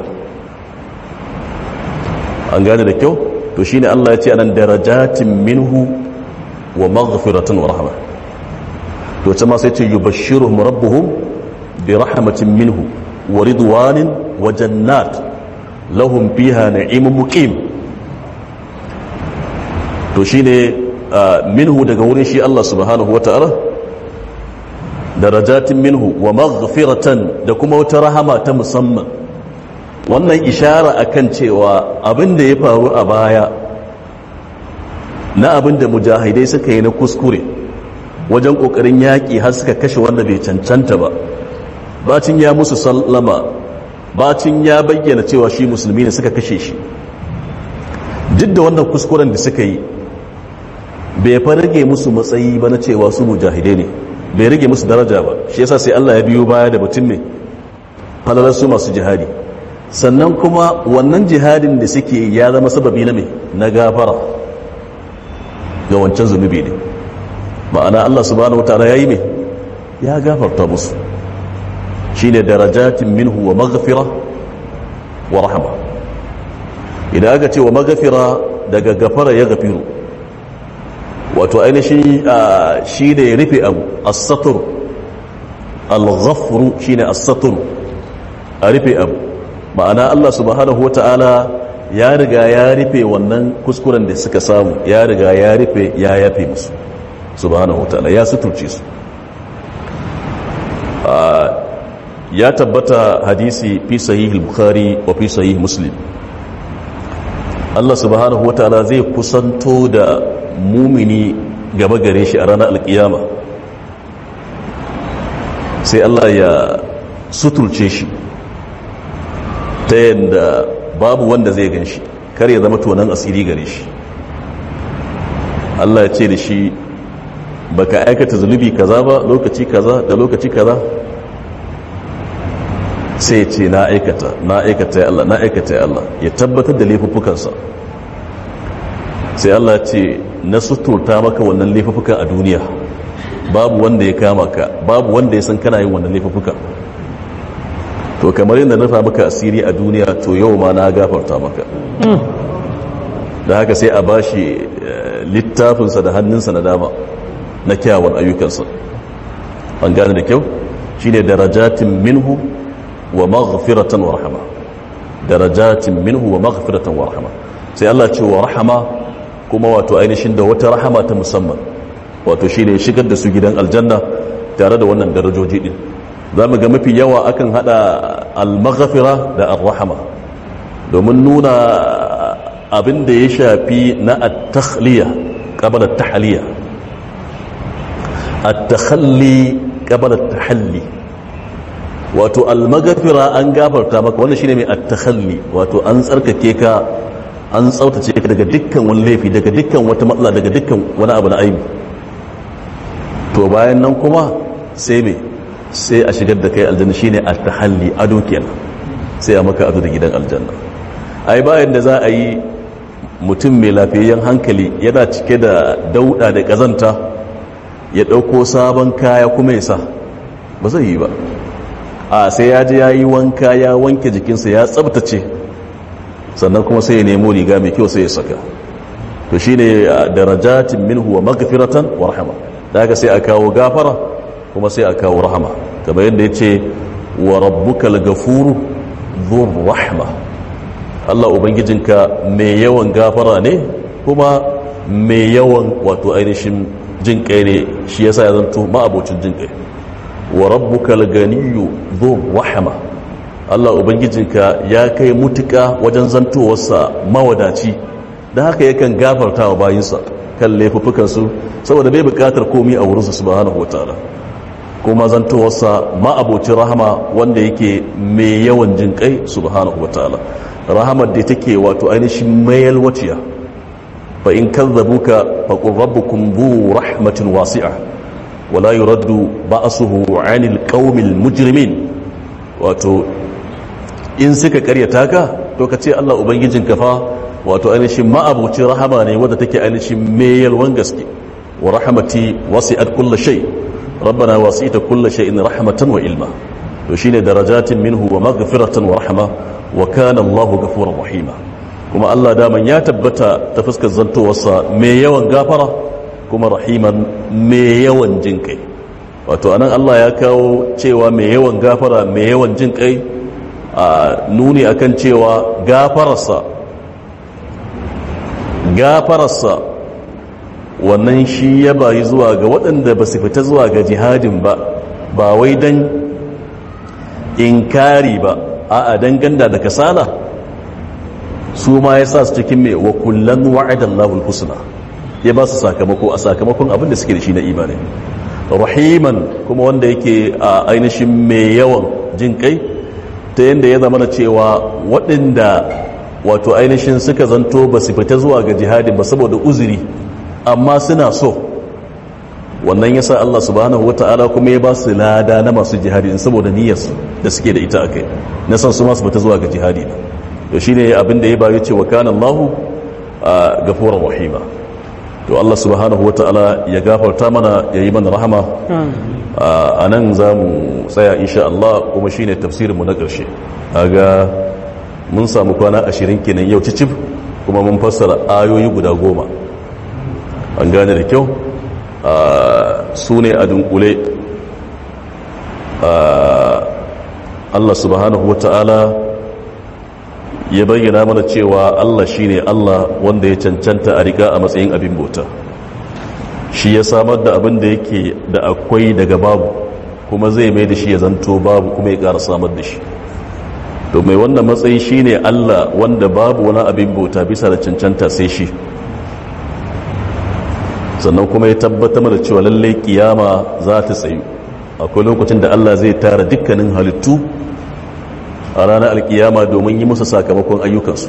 an gane da kyau? to shine Allah ya ce anan darajatin minhu wa maghfiratan wa rahma. to ce ma sai ce yubashshiruhum rabbuhum bi rahmatin minhu wa ridwanin wa jannat lahum fiha na'imun muqim. to shine minhu daga wurin shi Allah subhanahu wa ta'ala, darajatin minhu wa maghfiratan da kuma wata rahama ta musamman. wannan ishara akan cewa abin da ya faru a baya na abin da mujahidai suka yi na kuskure wajen kokarin yaƙi har suka kashe wanda bai cancanta ba, bacin ya musu sallama, bacin ya bayyana cewa shi musulmi ne suka kashe shi, duk da wannan kuskuren da suka yi bai fa rage musu matsayi ba na cewa su mujahidai ne, bai rage musu daraja ba. shi yasa sai Allah ya biyo baya da batun ne falalar su masu jihadi. sannan kuma wannan jihadin da suke ya zama sababi na mai na gafara ga wancan zunubi ne, ma'ana Allah subhanahu wataala yayi mai ya gafarta musu. shine darajatin minhu wa maghfira wa rahma. idan aka ce wa maghfira daga gafara ya gafiru, wato ainihin shi ne rufe abu, as-satr al-ghafru shine as-satr, a rufe abu. ma'ana Allah subhanahu wa ta'ala ya riga ya rufe wannan kuskuren da suka samu, ya riga ya rufe ya yafe musu subhanahu wa ta'ala, ya suturce su. ya tabbata hadisi fi sahih al-bukhari wa fi sahih muslim, Allah subhanahu wa ta'ala zai kusanto da mumini gaba gare shi a ranar alkiyama, sai Allah ya suturce shi ta yadda babu wanda zai gan shi, kar ya zama tonan asiri gare shi. Allah ya ce da shi baka aikata zunubi kaza ba lokaci kaza da lokaci kaza, sai ya ce na aikata na aikata ya Allah na aikata ya Allah, ya tabbatar da laifuffukansa. sai Allah ce na suturta maka wannan laifuffukan a duniya, babu wanda ya kama ka, babu wanda ya san kana yin wannan laifuffukan. To kamar yadda na maka asiri a duniya, to yau ma na gafarta maka. Da haka sai a bashi littafinsa da hannunsa na dama na kyawun ayyukansa. An gane da kyau shine darajatin minhu wa maghfiratan wa rahama. Darajatin minhu wa maghfiratan wa rahama. Sai Allah ce wa rahama, kuma wato ainihin da wata rahama ta musamman, wato shine shigar da su gidan aljanna tare da wannan darajoji din. Zamu ga mafi yawa akan hada al-maghfira da ar-rahama domin nuna abin da ya shafi na at-takhliya qabla at-tahliya, at-takhalli qabla at-tahalli. Wato al-maghfira an gafarta maka, wannan shine mai at-takhalli, wato an tsarkake ka, an tsautace ka daga dukkan wani laifi, daga dukkan wata matsala, daga dukkan wani abu na aibi. To bayan nan kuma sai me sai a shigar da kai aljanna, shine at-tahalli, ado kenan. Sai a maka ado da gidan aljanna. Ai bayan da za a yi mutum mai lafiyayyen hankali yana cike da dauda da kazanta ya dauko sabon kaya kuma ya sa, ba zai yi ba. A sai ya je ya yi wanka, ya wanke jikinsa, ya tsabtace, sannan kuma sai ya nemo riga mai kyau sai ya saka. To shine darajatin minhu wa maghfiratan wa rahma. Daga sai a kawo gafara kuma sai a kawo rahama, kamar yadda yace wa rabbukal ghafuru dhur rahma. Allah ubangijinka mai yawan gafara ne kuma mai yawan wato ainihin jin kai ne, shi yasa ya zanto ma'abocin jin kai. Wa rabbukal ganiyyu dhur rahma. Allah ubangijinka ya kai mutuka wajen zantowarsa mawadaci, da haka yakan gafarta wa bayinsa kan laifuffukansu saboda bai bukatar komai a wurinsa subhanahu wataala. Kuma zantowarsa ma'abocin rahama wanda yake mai yawan jin kai subhanahu wataala, rahamar da take wato ainihin mayal waciya. Fa in kadzabuka faqur rabbukum dhu rahmatin wasi'a wala yuraddu ba'suhu 'anil qaumil mujrimin. Wato in suka karyata ka to ka ce Allah ubangijinka fa wato ainihin ma'abocin rahama ne wadda take ainihin mayal wan gaske. Wa rahmati wasi'at kulli shay, rabbana wasi'ta kulli shay'in rahmatan wa ilma. To shine darajatin minhu wa maghfiratan wa rahma wa kana Allahu ghafurur rahima. Kuma Allah daman ya tabbata ta fuskar zantowarsa mai yawan gafara kuma rahiman mai yawan jinkai. Wato anan Allah ya kawo cewa mai yawan gafara mai yawan jinkai, a nuni akan cewa gafararsa gafararsa wannan shi ya bayi zuwa ga waɗanda ba su fita zuwa ga jihadin ba, ba wai dan inkari ba, a'a dan ganda da kasala, su ma ya sa su cikin mai wa kullan wa'adallahu al-husna, ya ba su sakamako a sakamakon abin da suke da shi na imani. Rahiman kuma wanda yake a ainihin mai yawan jin kai, ta yadda ya zama na cewa waɗanda wato ainihin suka zanto ba su fita zuwa ga jihadin ba saboda uzuri amma suna so, wannan ya sa Allah subhanahu wata'ala kuma ya ba su lada na masu jihadi saboda niyyarsu da suke da ita akai na san su masu fita zuwa ga jihadi. To shine abin da ya bayo cewa kana Allahu ghafurur rahima. To Allah subhanahu wata'ala ya gafarta mana, ya yi mana rahama. A nan za mu tsaya insha Allah, kuma shine tafsirinmu na ƙarshe. Kaga mun samu kwana ashirin kenan yau cicif, kuma mun fassara ayoyi guda goma. An gane da kyau, su ne a dunkule. Allah subhanahu wata'ala ya bayyana mana cewa Allah shine Allah wanda ya cancanta a riga a matsayin abin bauta. Shi ya samar da abin da yake da akwai daga babu, kuma zai mai da shi ya zanto babu, kuma ya ƙara samar da shi. To mai wannan matsayi shine Allah wanda babu wani abin bauta bisa da cancanta sai shi. Sannan kuma ya tabbatar da cewa lallai kiyama za ta tsayu. Akwai lokacin da Allah zai tara dukkanin halittu a ranar alkiyama domin yi musu sakamakon ayyukansu.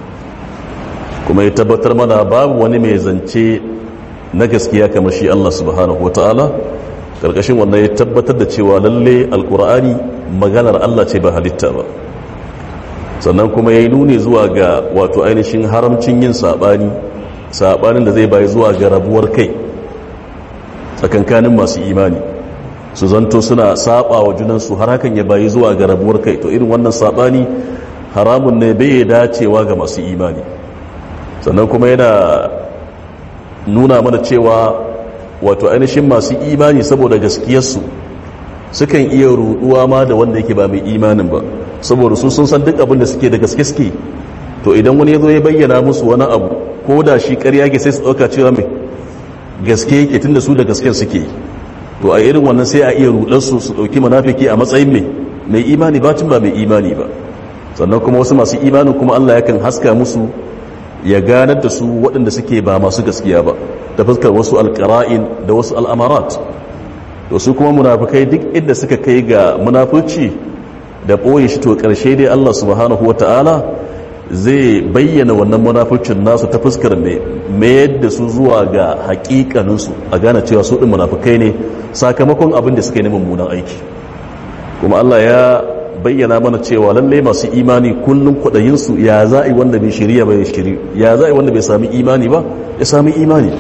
Kuma ya tabbatar mana babu wani mai zance na gaskiya kamar shi Allah subhanahu wata'ala. Karkashin wannan ya tabbatar da cewa lalle alkur'ani maganar Allah ce ba halitta ba. Sannan kuma ya yi nuni zuwa ga wato ainihin haramcin yin saɓani, saɓanin da zai bayi zuwa ga rabuwar kai tsakankanin masu imani, su zanto suna saba wa junansu har hakan ya bayi zuwa ga rabuwar kai. To irin wannan saɓani haramun ne, bai dacewa ga masu imani. Sannan kuma yana nuna mana cewa wato ainihin masu imani saboda gaskiyarsu sukan iya ruduwa ma da wanda yake ba mai imanin ba, saboda su sun san duk abin da suke da gaske suke. To idan wani ya zo ya bayyana musu wani abu ko da shi ƙarya ke, sai su ɗauka cewa mai gaske yake tun da su da gasken suke. To a irin wannan sai a iya rudarsu su ɗauki munafiki a matsayin mai mai imani bacin ba mai imani ba. Sannan kuma wasu masu imanin kuma Allah yakan haska musu ya ganar da su waɗanda suke ba masu gaskiya ba ta fuskar wasu alƙara'in da wasu al'amarat. To su kuma munafikai duk inda suka kai ga munafurci da ɓoye shi, to ƙarshe dai Allah subhanahu wa ta'ala zai bayyana wannan munafurcin nasu ta fuskar mai mayar da su zuwa ga haƙiƙaninsu, a gane cewa su ɗin munafikai ne sakamakon abin da suka yi na mummunan aiki. Kuma Allah ya bayyana mana cewa lalle masu imani kullum kwaɗayinsu ya za'i wanda bai shirya bai shiri, ya za'i wanda bai sami imani ba ya sami imani.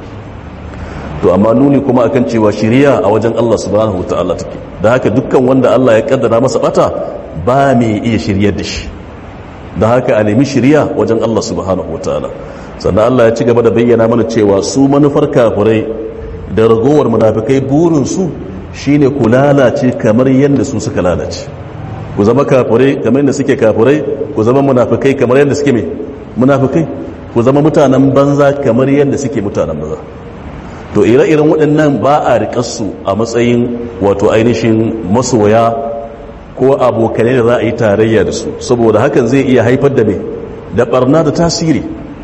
To amma nuni kuma akan cewa shiriya a wajen Allah subhanahu wata'ala take, da haka dukkan wanda Allah ya kaddara masa bata ba mai iya shiryar da shi, da haka a nemi shiriya wajen Allah subhanahu wata'ala. Sannan Allah ya ci gaba da bayyana mana cewa su manufar kafirai da ragowar munafikai burinsu shine ku lalace kamar yadda su suka lalace, ku zama kafirai kamar yadda suke kafirai, ku zama munafikai kamar yadda suke mai munafikai, ku zama mutanen banza kamar yadda suke mutanen banza. To ire-iren waɗannan ba a riƙarsu a matsayin wato ainihin masoya ko abokanai da za a yi tarayya da su, saboda hakan zai iya haifar da mai da ɓarna da tasiri.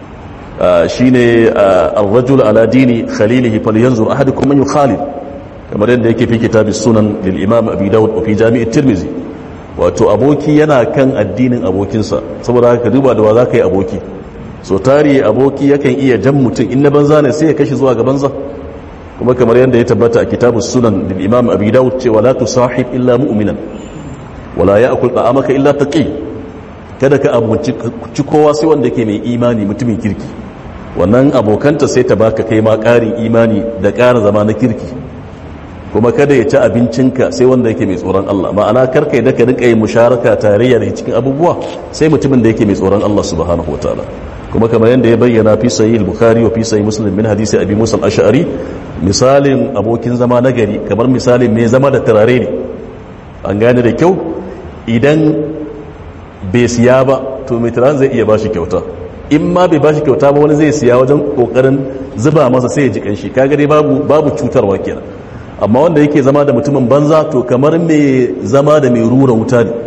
Shi ne al-rajul ala dini khalilihi falyanzur ahadukum man yukhalil, kamar yadda yake fi kitabis sunan lil imam abi dawud wa fi jami' at-tirmidhi. Wato aboki yana kan addinin abokinsa, saboda haka duba da wa za ka yi aboki. So tari aboki yakan iya jan mutum in na banza ne sai ya kashi zuwa ga banza. Kuma kamar yadda ya tabbata a kitabus sunan lil imam abi dawud cewa la tusahib illa mu'minan wala ya'kul ta'amaka illa taqi, kada ka abunci kowa sai wanda yake mai imani, mutumin kirki. Wannan abokanta sai ta baka kai ma ƙarin imani da ƙara zama na kirki. Kuma kada ya ci abincinka sai wanda yake mai tsoron Allah, ma'ana karka yi da ka rika yi musharaka tarayya da cikin abubuwa sai mutumin da yake mai tsoron Allah subhanahu wataala. Kuma kamar yadda ya bayyana fi sahih al-bukhari wa fi sahih muslim min hadisi abi musa al-ash'ari, misalin abokin zama nagari kamar misalin mai zama da turare ne. An gane da kyau, idan bai siya ba to mai turaren zai iya bashi kyauta, in ma bai bashi kyauta ba wani zai siya wajen kokarin zuba masa sai ya ji kanshi, kaga dai babu babu cutarwa kenan. Amma wanda yake zama da mutumin banza to kamar mai zama da mai rura wuta ne,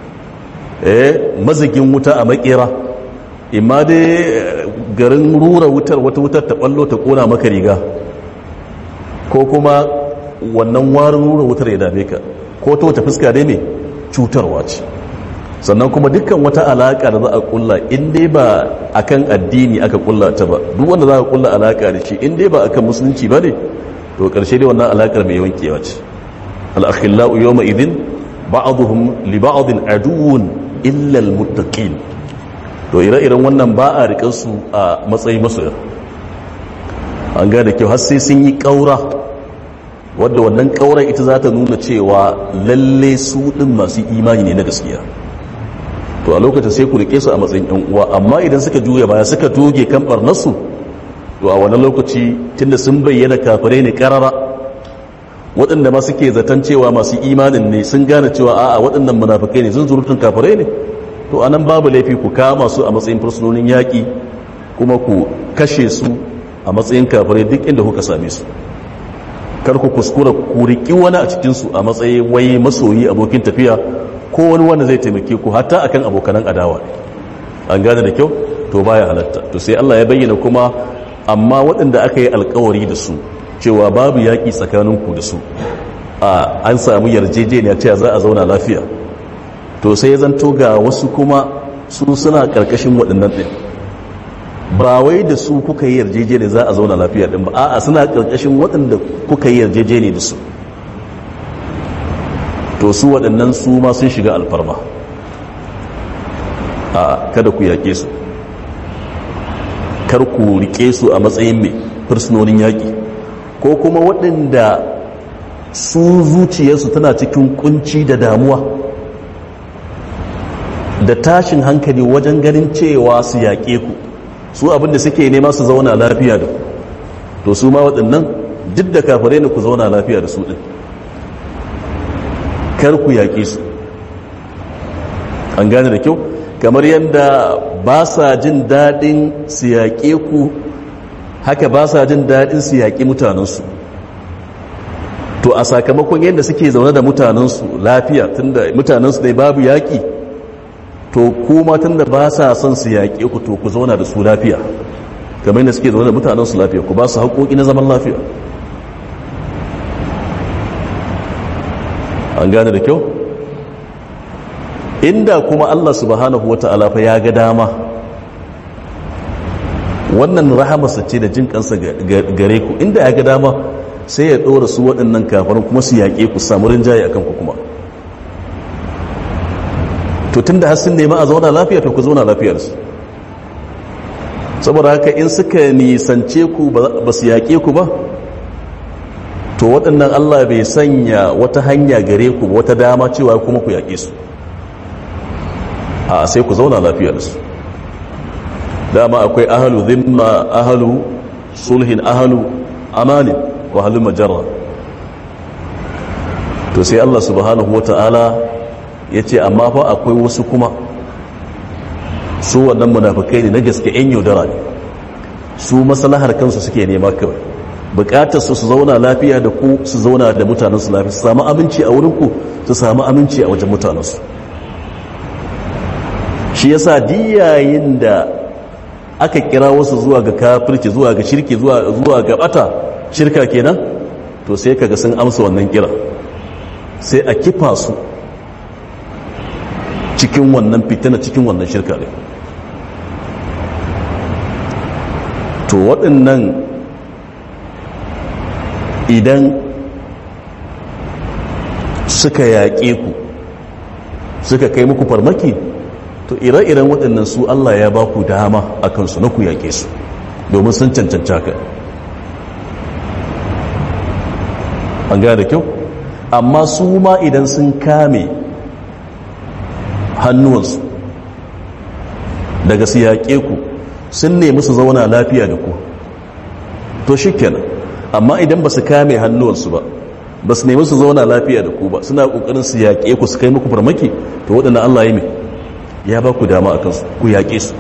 eh mazigin wuta a makera, imma dai garin rura wutar wata wutar ta ballo ta kona maka riga, ko kuma wannan warin rura wutar ya dame ka, ko ta wata fuska dai mai cutarwa ce. Sannan kuma dukkan wata alaka da za a kulla in dai ba akan addini aka kulla ta ba, duk wanda za a kulla alaka da shi in dai ba akan musulunci ba ne, to karshe dai wannan alakar mai wankewa ce. al-akhillau yawma idhin ba'dhum li ba'dhin aduwwun illa al-muttaqin. To ire-iren wannan ba a riƙar su a matsayin masoya, an ga da kyau har sai sun yi ƙaura, wadda wannan ƙaurar ita za ta nuna cewa lalle su ɗin masu imani ne na gaskiya. To a lokacin sai ku riƙe su a matsayin ‘yan uwa, amma idan suka juya baya suka toge kan ɓarnarsu, to a wannan lokaci tunda sun bayyana kafirai ne ƙarara, waɗanda ma suke zaton cewa masu imanin ne sun gane cewa a'a waɗannan munafikai ne, sun zurutun kafirai ne, to anan babu laifi ku kama su a matsayin fursunonin yaƙi kuma ku kashe su a matsayin kafirai duk inda kuka same su. Kar ku kuskura ku riƙi wani a cikinsu a matsayin wai masoyi, abokin tafiya, ko wani wanda zai taimake ku hatta akan abokanan adawa. An gane da kyau, to baya halatta. To sai Allah ya bayyana kuma amma waɗanda aka yi alkawari da su cewa babu yaƙi tsakaninku da su, a an samu yarjejeniya cewa za a zauna lafiya, to sai ya zanto ga wasu kuma su suna karkashin waɗannan ɗin, ba wai da su kuka yi yarjejeniya za a zauna lafiya ɗin ba, a'a suna karkashin waɗanda kuka yi yarjejeniya da su, to su waɗannan su ma sun shiga alfarma. a kada ku yaƙe su, kar ku riƙe su a matsayin mai fursunonin yaƙi, ko kuma waɗanda su zuciyarsu tana cikin kunci da damuwa da tashin hankali wajen ganin cewa su yaƙe ku, su abinda suke nema su zauna lafiya da ku, to su ma waɗannan duk da kafirai ne ku zauna lafiya da su ɗin, kar ku yaƙe su. An gane da kyau, kamar yadda ba sa jin daɗin su yaƙe ku, haka ba sa jin daɗin su yaƙi mutanensu. To a sakamakon yadda suke zaune da mutanensu lafiya, tunda mutanensu ne babu yaƙi, to kuma tunda ba sa son su yaƙe ku, to ku zauna da su lafiya kamar yadda suke zaune da mutanensu lafiya, ku ba su haƙoƙi na zaman lafiya. An gane da kyau? Inda kuma Allah subhanahu wa ta'ala fa ya ga dama, wannan rahamarsa ce da jin kansa gare ku, inda ya ga dama sai ya ɗora su waɗannan kafarin kuma su yaƙe ku, samu rinjaye a kanku kuma. To tun da har sun nema a zauna lafiya, to ku zauna lafiyarsu. Saboda haka in suka nisance ku ba su yaƙe ku ba, to waɗannan Allah bai sanya wata hanya gare ku, wata dama cewa kuma ku yaƙe su. A sai ku zauna lafiyarsu. Dama akwai ahalu zimma, ahalu sulhin, ahalu amanin, wa halu majarra. To sai Allah subhanahu wa ta'ala ya ce amma fa akwai wasu kuma, su wannan munafikai ne na gaske, 'yan yaudara ne, su maslahar kansu suke nema kawai, bukatar su su zauna lafiya da ku, su zauna da mutanensu lafiya, su samu aminci a wurinku, su samu aminci a wajen mutanensu. Shi yasa diyayin da aka kira wasu zuwa ga kafirci, zuwa ga shirki, zuwa ga bata, shirka kenan, to sai kaga sun amsa wannan kira, sai a kifa su cikin wannan fitina, cikin wannan shirka ne. To waɗannan idan suka yaƙe ku, suka kai muku farmaki, to ire-iren waɗannan su Allah ya ba ku dama a kansu na ku yaƙe su, domin sun cancanta ka. An gane da kyau? Amma su ma idan sun kame hannuwansu daga su yaƙe ku, sun nemi su zauna lafiya da ku, to shi kenan. Amma idan ba su kame hannuwansu ba, ba su nemi su zauna lafiya da ku ba, suna ƙoƙarin su yaƙe ku, su kai muku farmaki, to waɗannan Allah ya mai ya ba ku dama a kansu, ku yaƙe su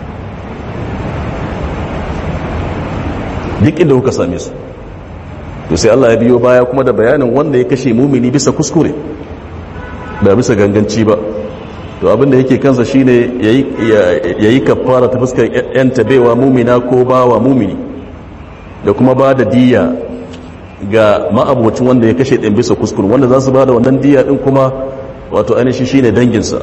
duk inda kuka same su. To sai Allah ya biyo baya kuma da bayanin wanda ya kashe mumini bisa kuskure, ba bisa ganganci ba, to abinda yake kansa shine ya yi kafara ta fuskar yan tabewa mumina ko bawa mumini, da kuma ba da diya ga ma'abocin wanda ya kashe ɗin bisa kuskure, wanda za su ba da wannan diya ɗin kuma wato ainihin shine danginsa.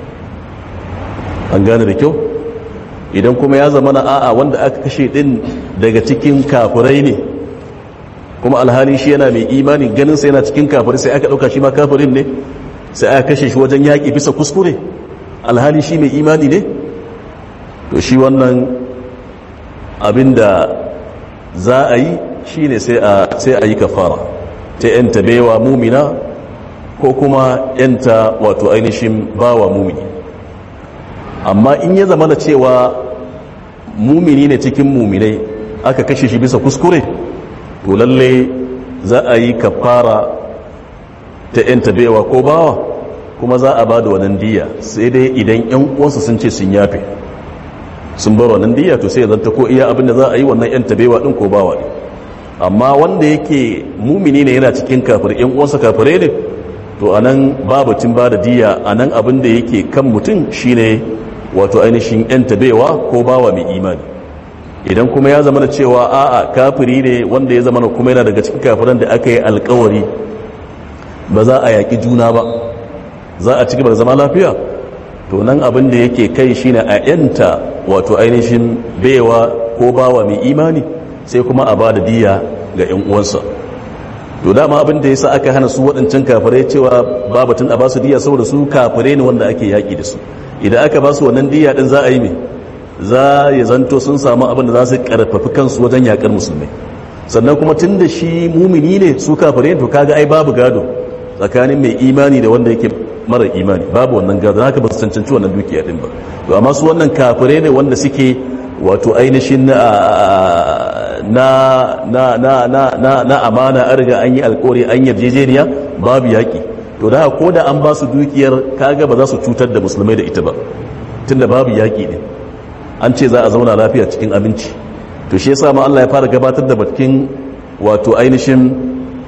An gane da kyau? Idan kuma ya zama na a'a wanda aka kashe ɗin daga cikin kafirai ne, kuma alhali shi yana mai imani, ganin sai yana cikin kafirai, sai aka ɗauka shi ma kafirin ne, sai aka kashe shi wajen yaƙi bisa kuskure, alhali shi mai imani ne, to shi wannan abinda za a yi shi ne sai a yi kafara ta yanta baiwa mumina, ko kuma yanta wato ainihin bawa mumini. Amma in ya zama da cewa mumini ne cikin muminai aka kashe shi bisa kuskure, to lalle za a yi kafara ta yanta baiwa ko bawa, kuma za a ba da wannan diya, sai dai idan yan uwansu sun ce sun yafe, sun bar wannan diya, to sai ya zanta ko iya abinda za a yi wannan yanta baiwa din ko bawa ne. Amma wanda yake mumini ne yana cikin kafir, yan uwansa kafire ne, to anan babacin ba da diya, anan abin da yake kan mutum shine wato ainihin yan tabewa ko bawa mai imani. Idan kuma ya zama da cewa a'a kafiri ne wanda ya zama kuma yana daga cikin kafiran da aka yi alkawari ba za a yaƙi juna ba, za a ci gaba da zama lafiya, to nan abin da yake kai shine a yanta wato ainihin baiwa ko bawa mai imani, sai kuma a ba da diya ga yan uwansa. to dama abin da yasa aka hana su waɗancan kafirai cewa babatun a ba su diya, saboda su kafirai ne wanda ake yaƙi da su. idan aka ba su wannan diya din za a yi me, za ya zanto sun samu abin da za su karfafi kansu wajen yaƙar musulmai. sannan kuma tun da shi mumini ne su kafirai, to kaga ai babu gado tsakanin mai imani da wanda yake mara imani, babu wannan gado, haka ba su cancanci wannan dukiya din ba. to amma su wannan kafirai ne wanda suke wato ainihin na na na na na na amana, an riga an yi alƙawari, an yarjejeniya, babu yaƙi. to da ko da an ba su dukiyar, kaga ba za su cutar da musulmai da ita ba, tunda babu yaƙi ne, an ce za a zauna lafiya cikin aminci. to shi yasa ma Allah ya fara gabatar da batun wato ainihin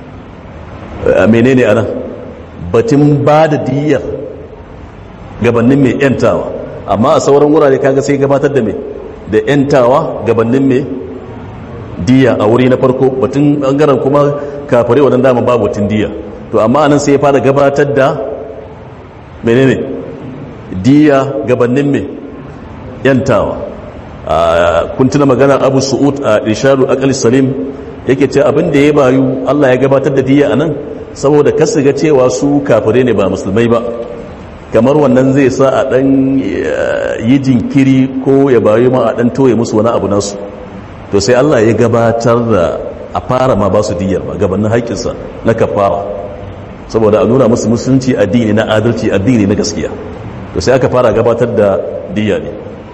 menene anan, batun ba da diyar gabanin mai yantawa. amma a sauran wurare kaga sai gabatar da mai da yantawa gabanin mai diya a wuri na farko. batun bangaren kuma kafare wadan dama babu batun diya, to amma anan sai ya fara gabatar da menene diya gabanin mai yantawa. kun tuna magana Abu Su'ud a Irshadu Aqal Salim, yake ce abin da ya bayu Allah ya gabatar da diya anan saboda kasu ga cewa su kafire ne ba musulmai ba, kamar wannan zai sa a dan yi jinkiri ko ya bayu ma a dan toye musu wani abu nasu. to sai Allah ya gabatar da a fara ma ba su diyar ba gabanin haƙƙinsa na kafara, saboda a nuna musu musulunci addini na adalci, addini na gaskiya. to sai aka fara gabatar da diya ne.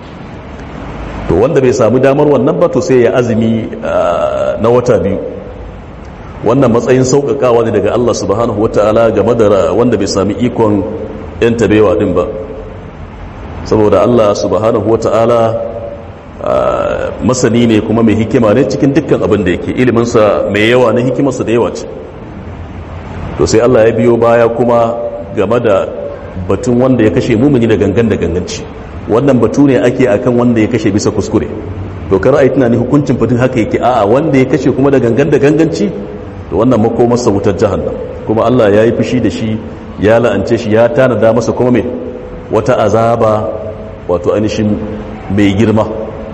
to wanda bai samu damar wannan ba, to sai ya azumi na wata biyu. wannan matsayin sauƙaƙawa ne daga Allah subhanahu wata'ala game da wanda bai sami ikon yan tabewa din ba, saboda Allah subhanahu wata'ala masani ne kuma mai hikima ne cikin dukkan abin da yake, iliminsa mai yawa na hikimarsa da yawa ce. to sai Allah ya biyo baya kuma game da batun wanda ya kashe mumuni da gangan da ganganci. wannan batu ne ake akan wanda ya kashe bisa kuskure, to kar ai tunani hukuncin fitin haka yake, a'a wanda ya kashe kuma da gangan da ganganci, to wannan makomarsa wutar jahannam, kuma Allah ya yi fushi da shi, ya la'ance shi, ya tanada masa kuma mai wata azaba wato ainihin mai girma.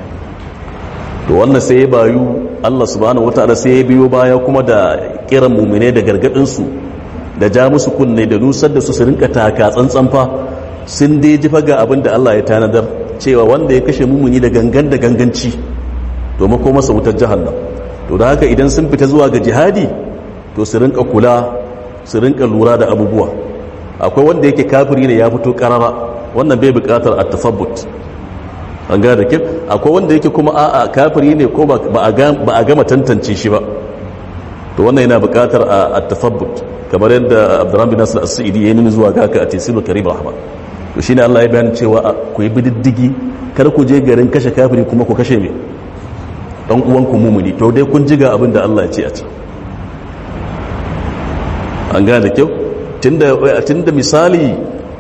to wannan sai ya bayu Allah subhanahu wataala sai ya biyo baya kuma da kiran mu'mine da gargadin su da ja musu kunne da nusar da su su rinka taka tsantsan fa, sun dai jifa ga abin da Allah ya tanadar cewa wanda ya kashe mumuni da gangan da ganganci to mako masa wutar jahannam. to da haka idan sun fita zuwa ga jihadi, to su rinka kula, su rinka lura da abubuwa. akwai wanda yake kafiri ne ya fito karara, wannan bai bukatar at-tafabbut, an gane da kyau. akwai wanda yake kuma a'a kafiri ne ko ba a gama tantance shi ba, to wannan yana bukatar at-tafabbut, kamar yadda Abdurrahman bin Nasir as-Sa'idi ya nuna zuwa ga haka a Tafsirul Karim Rahman. to shine Allah ya bayani cewa ku yi bididdigi, kar ku je garin kashe kafiri kuma ku kashe me dan uwan ku mumuni, to dai kun jiga abin da Allah ya ce a ci. an gane da kyau. tunda tunda misali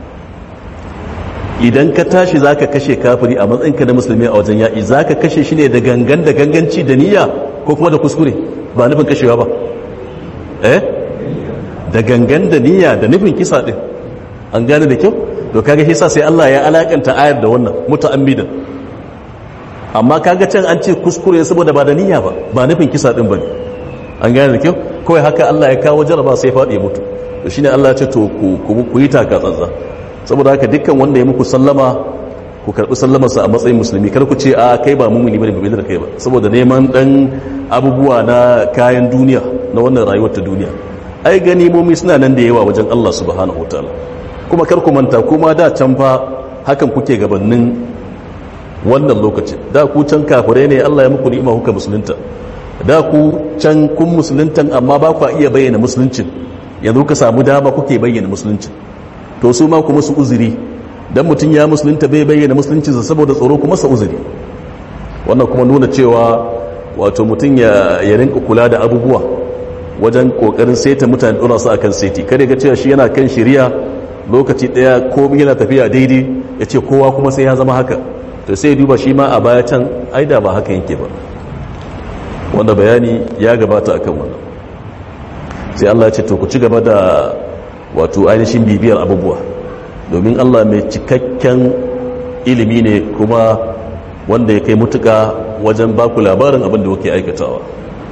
idan ka tashi zaka kashe kafiri a matsayinka na musulmi a wajen yaƙi, zaka kashe shi ne da gangan da ganganci da niyya ko kuma da kuskure, ba nufin kashewa ba, eh da gangan da niyya da nufin kisa din. an gane da kyau. to kaga shi sa sai Allah ya alakanta ayar da wannan muta'ammidan, amma kaga can an ce kuskure saboda ba da niyya ba, ba nufin kisa din bane. an gane da kyau. kawai haka Allah ya kawo jaraba sai faɗi mutu. to shine Allah ya ce to ku ku yi taka tsantsa, saboda haka dukkan wanda ya muku sallama ku karbi sallamarsa a matsayin musulmi, kar ku ce a kai ba mumuni bane, bai da kai ba, saboda neman dan abubuwa na kayan duniya na wannan rayuwar ta duniya. ai ganimomi suna nan da yawa wajen Allah subhanahu wataala, kuma kar ku manta kuma da can fa hakan kuke gabanin wannan lokacin. da ku can kafirai ne, Allah ya muku ni'ima kuka musulunta. da ku can kun musuluntan amma ba ku iya bayyana musuluncin, yanzu ka samu dama kuke bayyana musuluncin. to su ma ku musu uzuri, dan mutum ya musulunta bai bayyana musuluncinsa saboda tsoro, kuma sa uzuri. wannan kuma nuna cewa wato mutum ya ya rinka kula da abubuwa wajen kokarin saita mutane, dora su akan saiti, kada ga cewa shi yana kan shari'a lokaci daya komai yana tafiya daidai, ya ce kowa kuma sai ya zama haka. to sai duba shi ma a baya can aida ba haka yake ba, wanda bayani ya gabata akan wannan. sai Allah ya ce to ku ci gaba da wato ainihin bibiyar abubuwa, domin Allah mai cikakken ilimi ne kuma wanda ya kai mutuka wajen baku labarin abin da kuke aikatawa.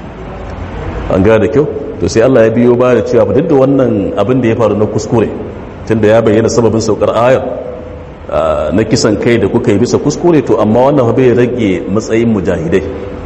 An ga da kyau to sai Allah ya biyo ba da cewa duk da wannan abin da ya faru na kuskure tunda ya bayyana sababin saukar ayar na kisan kai da kuka yi bisa kuskure, to amma wannan bai rage matsayin mujahidai.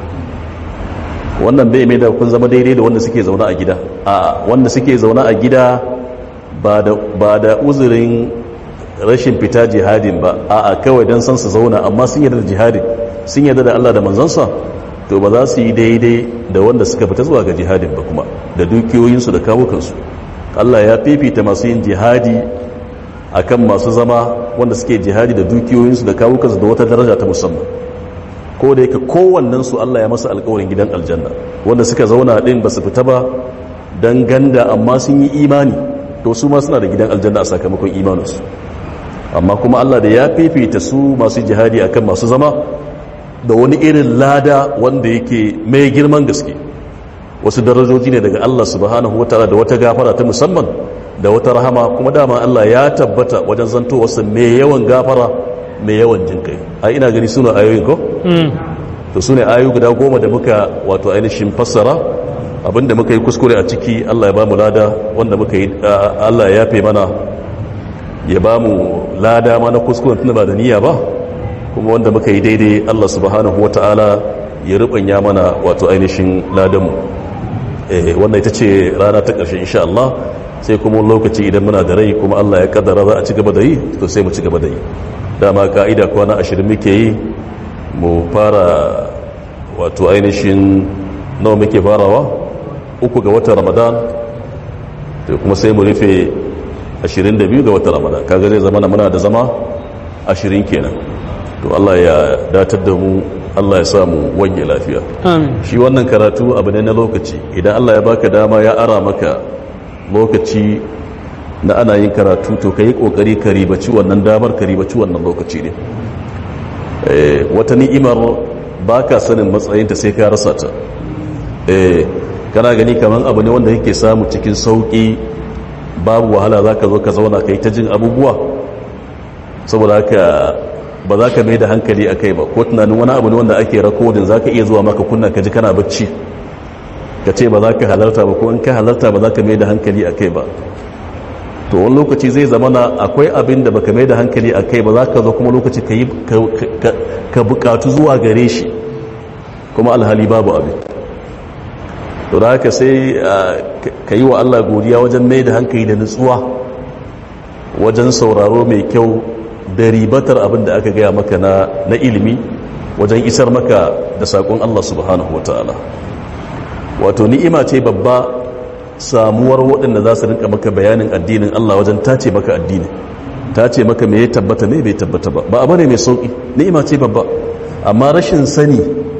Wannan bai mai da kun zama daidai da wanda suke zaune a gida. A wanda suke zaune a gida ba da uzurin rashin fita jihadin ba, a kawai don san su zauna amma sun yarda da jihadin, sun yarda da Allah da manzansa, to ba za su yi daidai da wanda suka fita zuwa ga jihadin ba kuma da dukiyoyinsu da kawukansu. Allah ya fifita masu yin jihadi akan masu zama wanda suke jihadi da dukiyoyinsu da kawukansu da wata daraja ta musamman, ko da yake kowannen su Allah ya masa alƙawarin gidan aljanna. Wanda suka zauna din ba su fita ba dan ganda amma sun yi imani, to su ma suna da gidan aljanna a sakamakon imaninsu. Amma kuma Allah da ya fifita su masu jihadi akan masu zama da wani irin lada wanda yake mai girman gaske. Wasu darajoji ne daga Allah subhanahu wataala da wata gafara ta musamman da wata rahama, kuma dama Allah ya tabbata wajen zanto wasu mai yawan gafara mai yawan jinkai. Ai ina gani suna ayoyin ko? To su ne ayoyi guda goma da muka wato ainihin fassara. Abinda muka yi kuskure a ciki Allah ya ba mu lada, wanda muka yi Allah ya yafe mana, ya ba mu lada ma na kuskure tunda ba da niyya ba, kuma wanda muka yi daidai Allah subhanahu wata'ala ya rubanya mana wato ainihin ladanmu. Eh wannan ita ce rana ta ƙarshe insha Allah, sai kuma lokaci idan muna da rai kuma Allah ya kaddara za a ci gaba da yi, to sai mu ci gaba da yi. Dama ka'ida kwana ashirin muke yi, mu fara wato ainihin nawa muke farawa uku ga watan Ramadan, to kuma sai mu rufe ashirin da biyu ga watan Ramadan. Kaga zai zama muna da zama ashirin kenan. To Allah ya datar da mu, Allah ya samu wange lafiya. Amin. Shi wannan karatu abu ne na lokaci. Idan Allah ya baka dama ya ara maka lokaci na ana yin karatu, to ka yi kokari ka ribaci wannan damar, ka ribaci wannan lokaci ne. Eh, wata ni'imar ba ka sanin matsayinta sai ka rasa ta. Eh, kana gani kamar abu ne wanda yake samu cikin sauƙi, babu wahala za ka zo ka zauna ka yi ta jin abubuwa, saboda haka ba za ka mai da hankali a kai ba, ko tunanin wani abu ne wanda ake rakodin za ka iya zuwa maka kunna ka ji kana bacci ka ce ba za ka halarta ba, ko in ka halarta ba za ka mai da hankali a kai ba. To wani lokaci zai zama na akwai abin da baka mai da hankali a kai ba, za ka zo kuma lokaci ka yi ka bukatu zuwa gare shi kuma alhali babu abin. To da haka sai ka yi wa Allah godiya wajen mai da hankali da nutsuwa, wajen sauraro mai kyau da ribatar abin da aka gaya maka na, na ilimi, wajen isar maka da saƙon Allah subhanahu wata'ala. Wato ni'ima ce babba samuwar waɗanda za su rinka maka bayanin addinin Allah, wajen tace maka addini, tace maka me ya tabbata me bai tabbata ba. Ba abu ne mai sauƙi, ni'ima ce babba. Amma rashin sani,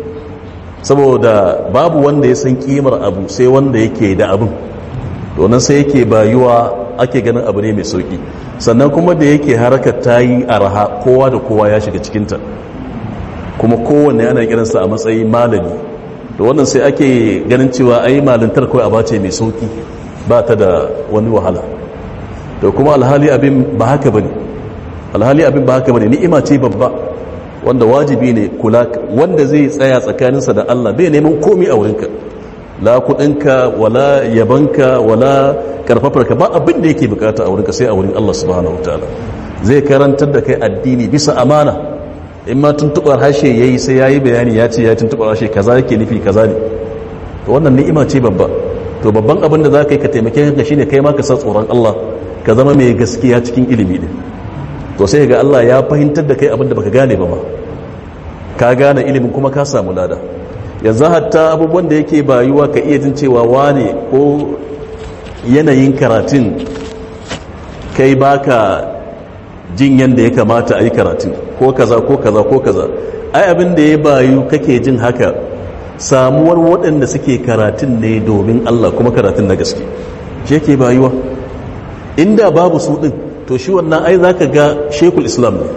saboda babu wanda ya san kimar abu sai wanda yake da abin, domin sai yake bayuwa ake ganin abu ne mai sauƙi. Sannan kuma da yake harakar ta yi araha, kowa da kowa ya shiga cikinta, kuma kowanne ana kiransa a matsayin malami. Da wannan sai ake ganin cewa ai malintar kawai aba ce mai sauki, ba ta da wani wahala. Da kuma alhali abin ba haka bane, alhali abin ba haka bane, ni'ima ce babba wanda wajibi ne kula. Wanda zai tsaya tsakaninsa da Allah bai neman komai a wurinka, la kudinka wala yabanka wala karfafarka, ba abin da yake bukata a wurinka sai a wurin Allah subhanahu wataala. Zai karantar da kai addini bisa amana. In ma tuntubar harshe yayi sai yayi bayani, ya ce ya tuntubar harshe kaza yake nufi kaza ne. To wannan ni'ima ce babba. To babban abin da zaka yi ka taimake ka shine kai ma ka san tsoron Allah, ka zama mai gaskiya cikin ilimi din. To sai ga Allah ya fahimtar da kai abin da baka gane ba ma, ka gane ilimin kuma ka samu lada. Yanzu hatta abubuwan da yake bayuwa ka iya jin cewa wane ko yanayin karatun kai baka jin yanda ya kamata a yi karatun, ko kaza ko kaza ko kaza, ai abin da ya bayu kake jin haka samuwar waɗanda suke karatun ne domin Allah, kuma karatun na gaske shi yake bayuwa. Inda babu su ɗin, to shi wannan ai za ka ga shekul islam ne,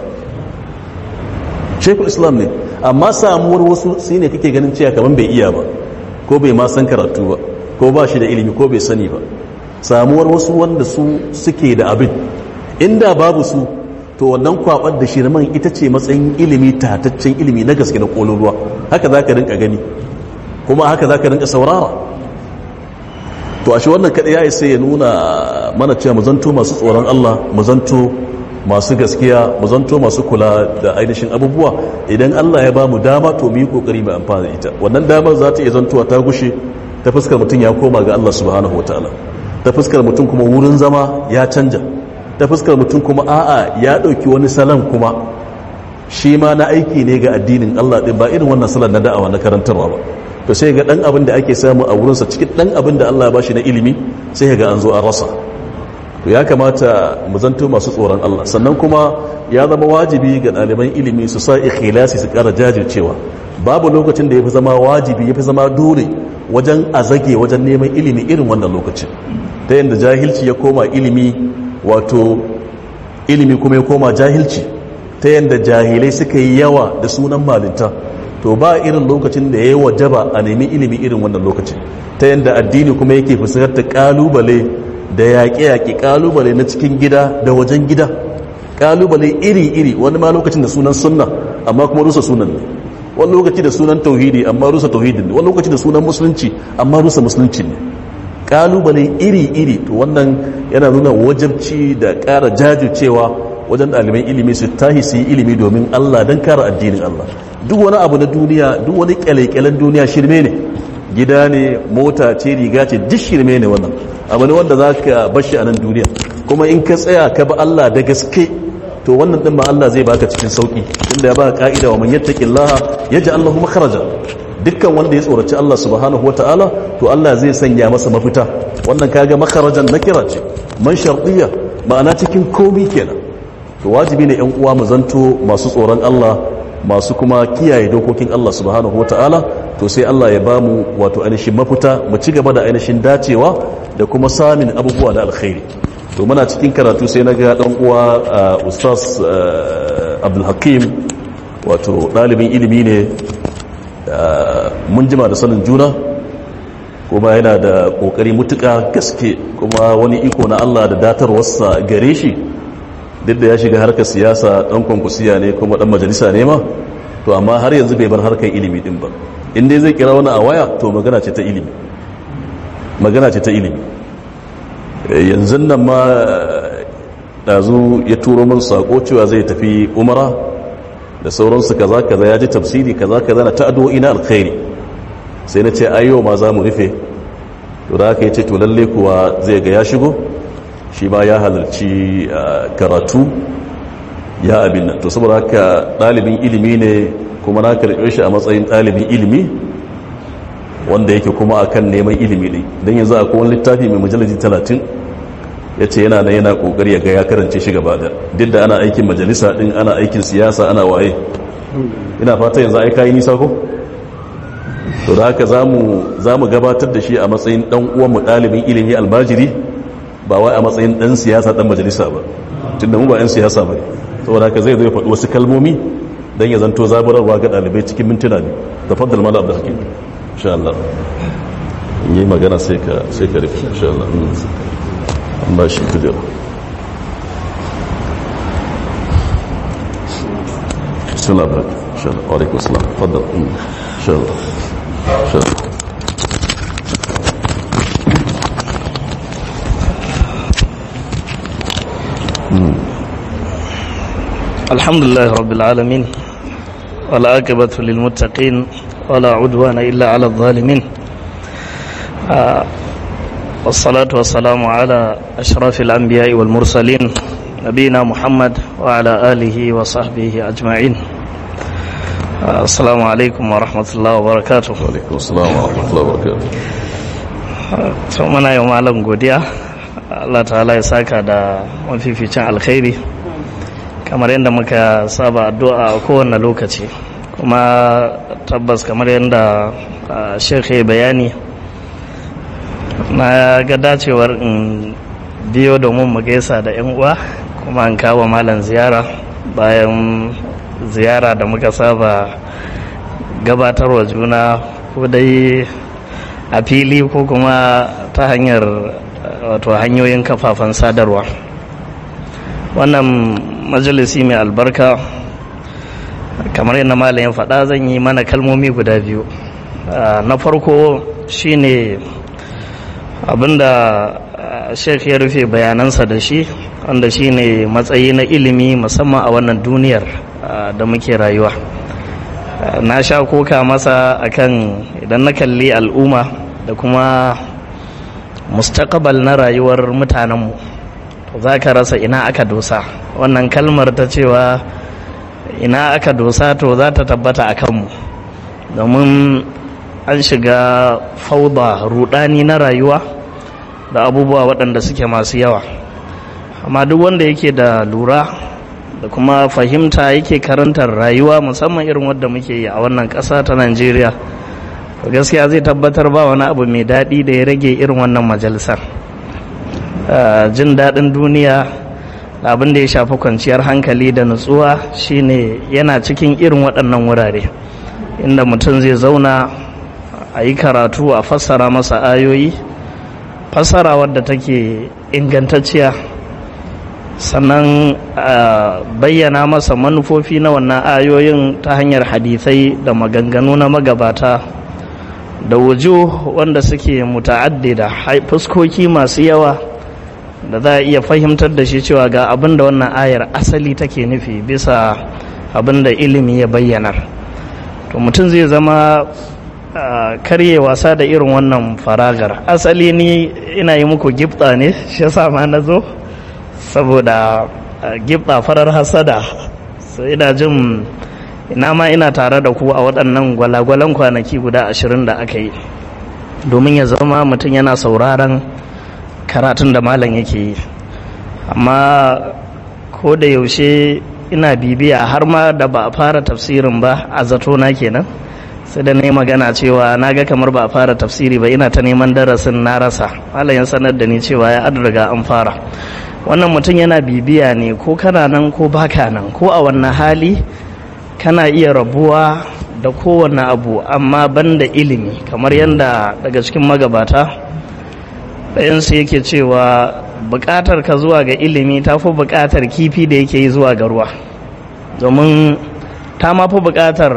shekul islam ne. Amma samuwar wasu shi ne kake ganin cewa kamar bai iya ba, ko bai ma san karatu ba, ko ba shi da ilimi, ko bai sani ba. Samuwar wasu wanda su suke da abin, inda babu su to wannan kwabar da shirman ita ce matsayin ilimi tataccen ilimi na gaske na kololuwa haka za ka rinka gani kuma haka za ka rinka saurara. to a shi wannan kaɗai ya isa ya nuna mana cewa mu zanto masu tsoron Allah, mu zanto masu gaskiya, mu zanto masu kula da ainihin abubuwa. Idan Allah ya ba mu dama to mu yi kokari mu amfana da ita. Wannan damar za ta iya zantowa ta gushe ta fuskar mutum ya koma ga Allah subhanahu wataala, ta fuskar mutum kuma wurin zama ya canja, ta fuskar mutum kuma a'a ya ɗauki wani salon kuma shi ma na aiki ne ga addinin Allah ɗin, ba irin wannan salon na da'awa na karantarwa ba. to sai ga ɗan abin da ake samu a wurinsa cikin ɗan abin da Allah ya bashi na ilimi sai ga an zo an rasa. to ya kamata mu zanto masu tsoron Allah, sannan kuma ya zama wajibi ga ɗaliban ilimi su sa ikhlasi, su ƙara jajircewa. babu lokacin da ya fi zama wajibi, ya fi zama dole wajen a zage wajen neman ilimi irin wannan lokacin, ta yadda jahilci ya koma ilimi, wato ilimi kuma ya koma jahilci, ta yadda jahilai suka yi yawa da sunan malinta. to ba irin lokacin da ya yi wajaba a nemi ilimi irin wannan lokacin, ta yadda addini kuma yake fuskantar kalubale da yaƙe-yaƙe, kalubale na cikin gida da wajen gida, kalubale iri-iri, wani ma lokacin da sunan sunna amma kuma rusa sunan ne, wani lokaci da sunan tauhidi amma rusa tauhidin ne, wani lokaci da sunan musulunci amma rusa musulunci ne, kalubale iri-iri. to wannan yana nuna wajabci da ƙara jajircewa wajen ɗaliban ilimi su tahi su yi ilimi domin Allah, don kare addinin Allah. duk wani abu na duniya, duk wani kyale-kyalen duniya shirme ne, gida ne, mota ce, riga ce, duk shirme ne. wannan abu ne wanda za ka bashi a nan duniya, kuma in ka tsaya ka ba Allah da gaske to wannan ɗin ma Allah zai baka cikin sauƙi, inda ya ba ka'ida wa man yattaqillaha yaj'al lahu makhraja. dukkan wanda ya tsoraci Allah subhanahu wata'ala to Allah zai sanya masa mafita. wannan kaga makharajan nakira ce, man shartiyya, ma'ana cikin komi kenan. to wajibi ne ƴan uwa mu zanto masu tsoron Allah, masu kuma kiyaye dokokin Allah subhanahu wata'ala. to sai Allah ya bamu wato ainihin mafita, mu ci gaba da ainihin dacewa da kuma samun abubuwa da alkhairi. to muna cikin karatu sai na ga dan uwa ustaz Abdul Hakim, wato dalibin ilimi ne, mun jima da sanin juna, kuma yana da kokari mutuka gaske, kuma wani iko na Allah da datarwarsa gare shi, duk da ya shiga harkar siyasa, dan kwankwasiya ne kuma dan majalisa ne ma, to amma har yanzu bai bar harkar ilimi din ba. in dai zai kira wani a waya to magana ce ta ilimi, magana ce ta ilimi. yanzu nan ma ɗazu ya turo min sako cewa zai tafi umara da sauransu, kaza kaza, ya ji tafsiri kaza kaza, na ta addu'o'i na alkhairi. sai na ce ayyo ma za mu rufe, to da haka ya ce to lalle kuwa zai ga ya shigo, shi ma ya halarci karatu ya abin nan. to saboda haka ɗalibin ilimi ne, kuma na karɓe shi a matsayin ɗalibin ilimi wanda yake kuma akan neman ilimi ne. don yanzu akwai wani littafi mai majalisi talatin, ya ce yana na yana ƙoƙari ya ga ya karance shi gaba da, duk da ana aikin majalisa ɗin, ana aikin siyasa, ana waye. ina fata yanzu ai kayi nisa ko? to da haka za mu gabatar da shi a matsayin ɗan uwanmu ɗalibin ilimi albajiri, ba wai a matsayin ɗan siyasa, ɗan majalisa ba, tun da mu ba 'yan siyasa ba ne. saboda haka zai zo ya faɗi wasu kalmomi don ya zanto zaburarwa ga ɗalibai cikin mintuna ne. da faddal mala abdul hakim, insha Allah yi magana sai ka sai ka rufe, insha Allah. an ba shi kujera. bismillah, insha Allah. wa alaikum assalam, faddal, insha Allah, insha Allah. الحمد لله رب العالمين، والعاقبة للمتقين، ولا عدوان إلا على الظالمين. آه والصلاة والسلام على أشرف الأنبياء والمرسلين، نبينا محمد وعلى آله وصحبه أجمعين. آه السلام عليكم ورحمة الله وبركاته. وعليكم السلام ورحمة الله وبركاته. muna yau malam godiya, Allah ta'ala ya saka da mafificin alkhairi, kamar yadda muka saba addu'a a kowane lokaci. kuma tabbas kamar yadda shekhe bayani, na ga dacewar in biyo domin mu gaisa da yan uwa, kuma an kawo malam ziyara bayan ziyara da muka saba gabatarwa juna, ko dai a fili ko kuma ta hanyar wato hanyoyin kafafen sadarwa. wannan majalisi mai albarka. Kamar yadda malam ya faɗa, zan yi mana kalmomi guda biyu. Na farko shine abinda Sheikh ya rufe bayanansa da shi, wanda shine matsayi na ilimi musamman a wannan duniyar da muke rayuwa. Na sha koka masa akan idan na kalli al'umma da kuma mustaqbal na rayuwar mutanenmu, to za ka rasa ina aka dosa. Wannan kalmar ta cewa ina aka dosa to za ta tabbata a kanmu, domin an shiga fauda, rudani na rayuwa da abubuwa waɗanda suke masu yawa. Amma duk wanda yake da lura da kuma fahimta, yake karantar rayuwa musamman irin wadda muke yi a wannan ƙasa ta Najeriya, gaskiya zai tabbatar ba wani abu mai daɗi da ya rage irin wannan majalisar. Jin daɗin duniya da abin da ya shafi kwanciyar hankali da nutsuwa shine yana cikin irin waɗannan wurare, inda mutum zai zauna a yi karatu, a fassara masa ayoyi, fassara wadda take ingantacciya, sannan a bayyana masa manufofi na wannan ayoyin ta hanyar hadisai da maganganu na magabata, da wujuh wanda suke muta'addida, fuskoki masu yawa da za a iya fahimtar da shi cewa ga abin da wannan ayar asali take nufi bisa abin da ilimi ya bayyana. To mutum zai zama karye wasa da irin wannan faragar. Asali ni ina yi muku gifta ne, shi yasa ma na zo, saboda gifta farar hasada. So ina jin ina ma ina tare da ku a waɗannan gwalagwalan kwanaki guda ashirin da aka yi, domin ya zama mutum yana sauraron karatun da malam yake yi. Amma ko da yaushe ina bibiya, har ma da ba a fara tafsirin ba, a zato na kenan, sai da na yi magana cewa na ga kamar ba a fara tafsiri ba, ina ta neman darasin na rasa. Malam ya sanar da ni cewa ya riga an fara. Wannan mutum yana bibiya ne, ko kana nan ko baka nan, ko a wannan hali kana iya rabuwa da kowane abu, amma banda ilimi. Kamar yadda daga cikin magabata ɗayansu yake cewa buƙatar ka zuwa ga ilimi ta fi buƙatar kifi da yake yi zuwa ga ruwa, domin ta ma fi buƙatar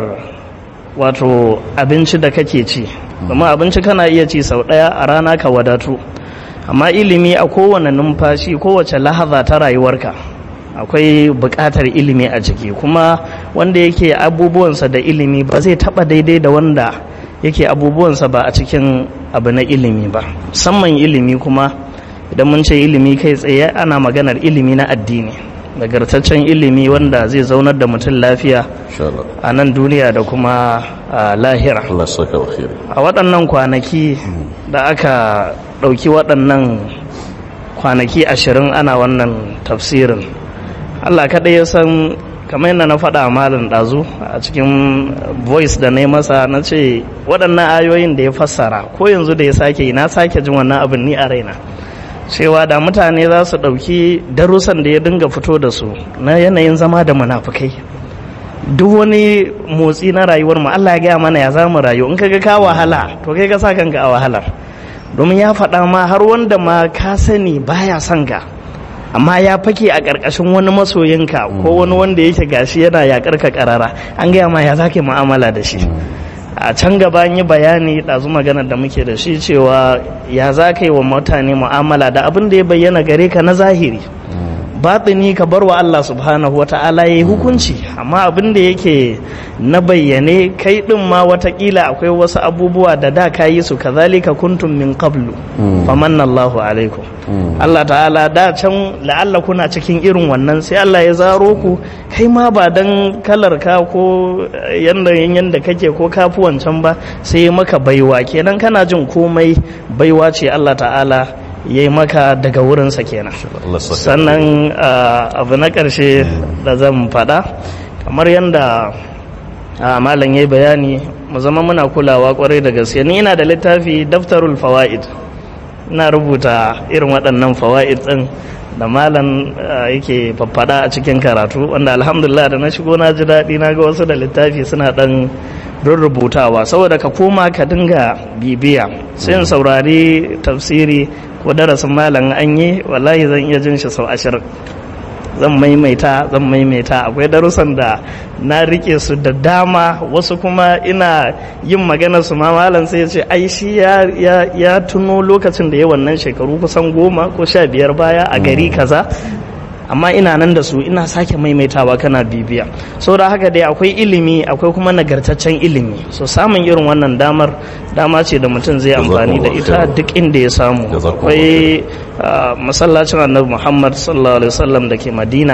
wato abinci da kake ci, domin abinci kana iya ci sau ɗaya a rana ka wadatu, amma ilimi a kowane numfashi, kowace lahaza ta rayuwarka akwai buƙatar ilimi a ciki. Kuma wanda yake abubuwansa da ilimi ba zai taɓa daidai da wanda yake abubuwansa ba a cikin abu na ilimi ba, musamman ilimi. Kuma idan mun ce ilimi kai tsaye, ana maganar ilimi na addini, nagartaccen ilimi wanda zai zaunar da mutum lafiya a nan duniya da kuma a lahira. A waɗannan kwanaki da aka ɗauki waɗannan kwanaki ashirin ana wannan tafsirin, Allah kaɗai ya san, kamar yadda na faɗa malin ɗazu a cikin voice da na yi masa, na ce waɗannan ayoyin da ya fassara, ko yanzu da ya sake yi, na sake jin wannan abin ni a raina, cewa da mutane za su ɗauki darussan da ya dinga fito da su na yanayin zama da munafukai, duk wani motsi na rayuwar mu Allah ya gaya mana ya za mu rayu. In kaga ka wahala, to kai ka sa kanka a wahalar, domin ya faɗa ma har wanda ma ka sani baya son ka, amma ya fake a ƙarƙashin wani masoyinka ko wani wanda yake gashi yana yaƙar ka ƙarara, an gaya ma ya zaka mu'amala da shi. A can gaba yi bayani ɗazu maganar da muke da shi, cewa ya za ka yi wa mutane mu'amala da abin da ya bayyana gare ka na zahiri. Batini ka bar wa Allah subhanahu wa ta'ala ya yi hukunci, amma abin da yake na bayyane, kai ɗin ma watakila akwai wasu abubuwa da da ka yi su, kazalika kuntum min qablu famanna Allahu alaikum. Allah ta'ala da can la'alla kuna cikin irin wannan, sai Allah ya zaro ku, kai ma ba dan kalar ka ko yanayin yanda kake ko kafi wancan ba, sai maka baiwa. Kenan kana jin komai baiwa ce Allah ta'ala ya yi maka daga wurinsa kenan. Sannan abu na ƙarshe da zan faɗa, kamar yadda malam ya yi bayani, mu zama muna kulawa ƙwarai da gaske. Ni ina da littafi daftarul fawaid, ina rubuta irin waɗannan fawaid ɗin da malam yake faffada a cikin karatu, wanda alhamdulillah da na shigo na ji daɗi, na ga wasu da littafi suna ɗan rubutawa, saboda ka koma ka dinga bibiya. Sai in saurari tafsiri ko darasin malam an yi, wallahi zan iya jin shi sau ashirin, zan maimaita zan maimaita akwai darussan da na rike su da dama, wasu kuma ina yin magana su ma malam sai ya ce ai shi ya, ya, ya tuno lokacin da ya wannan shekaru kusan goma ko sha biyar baya a gari kaza, amma ina nan da su ina sake maimaitawa kana bibiya. So da haka dai akwai ilimi, akwai kuma nagartaccen ilimi. So samun irin wannan damar dama ce da mutum zai amfani da ita duk inda ya samu. Akwai masallacin Annabi Muhammad sallallahu alaihi wasallam da ke Madina,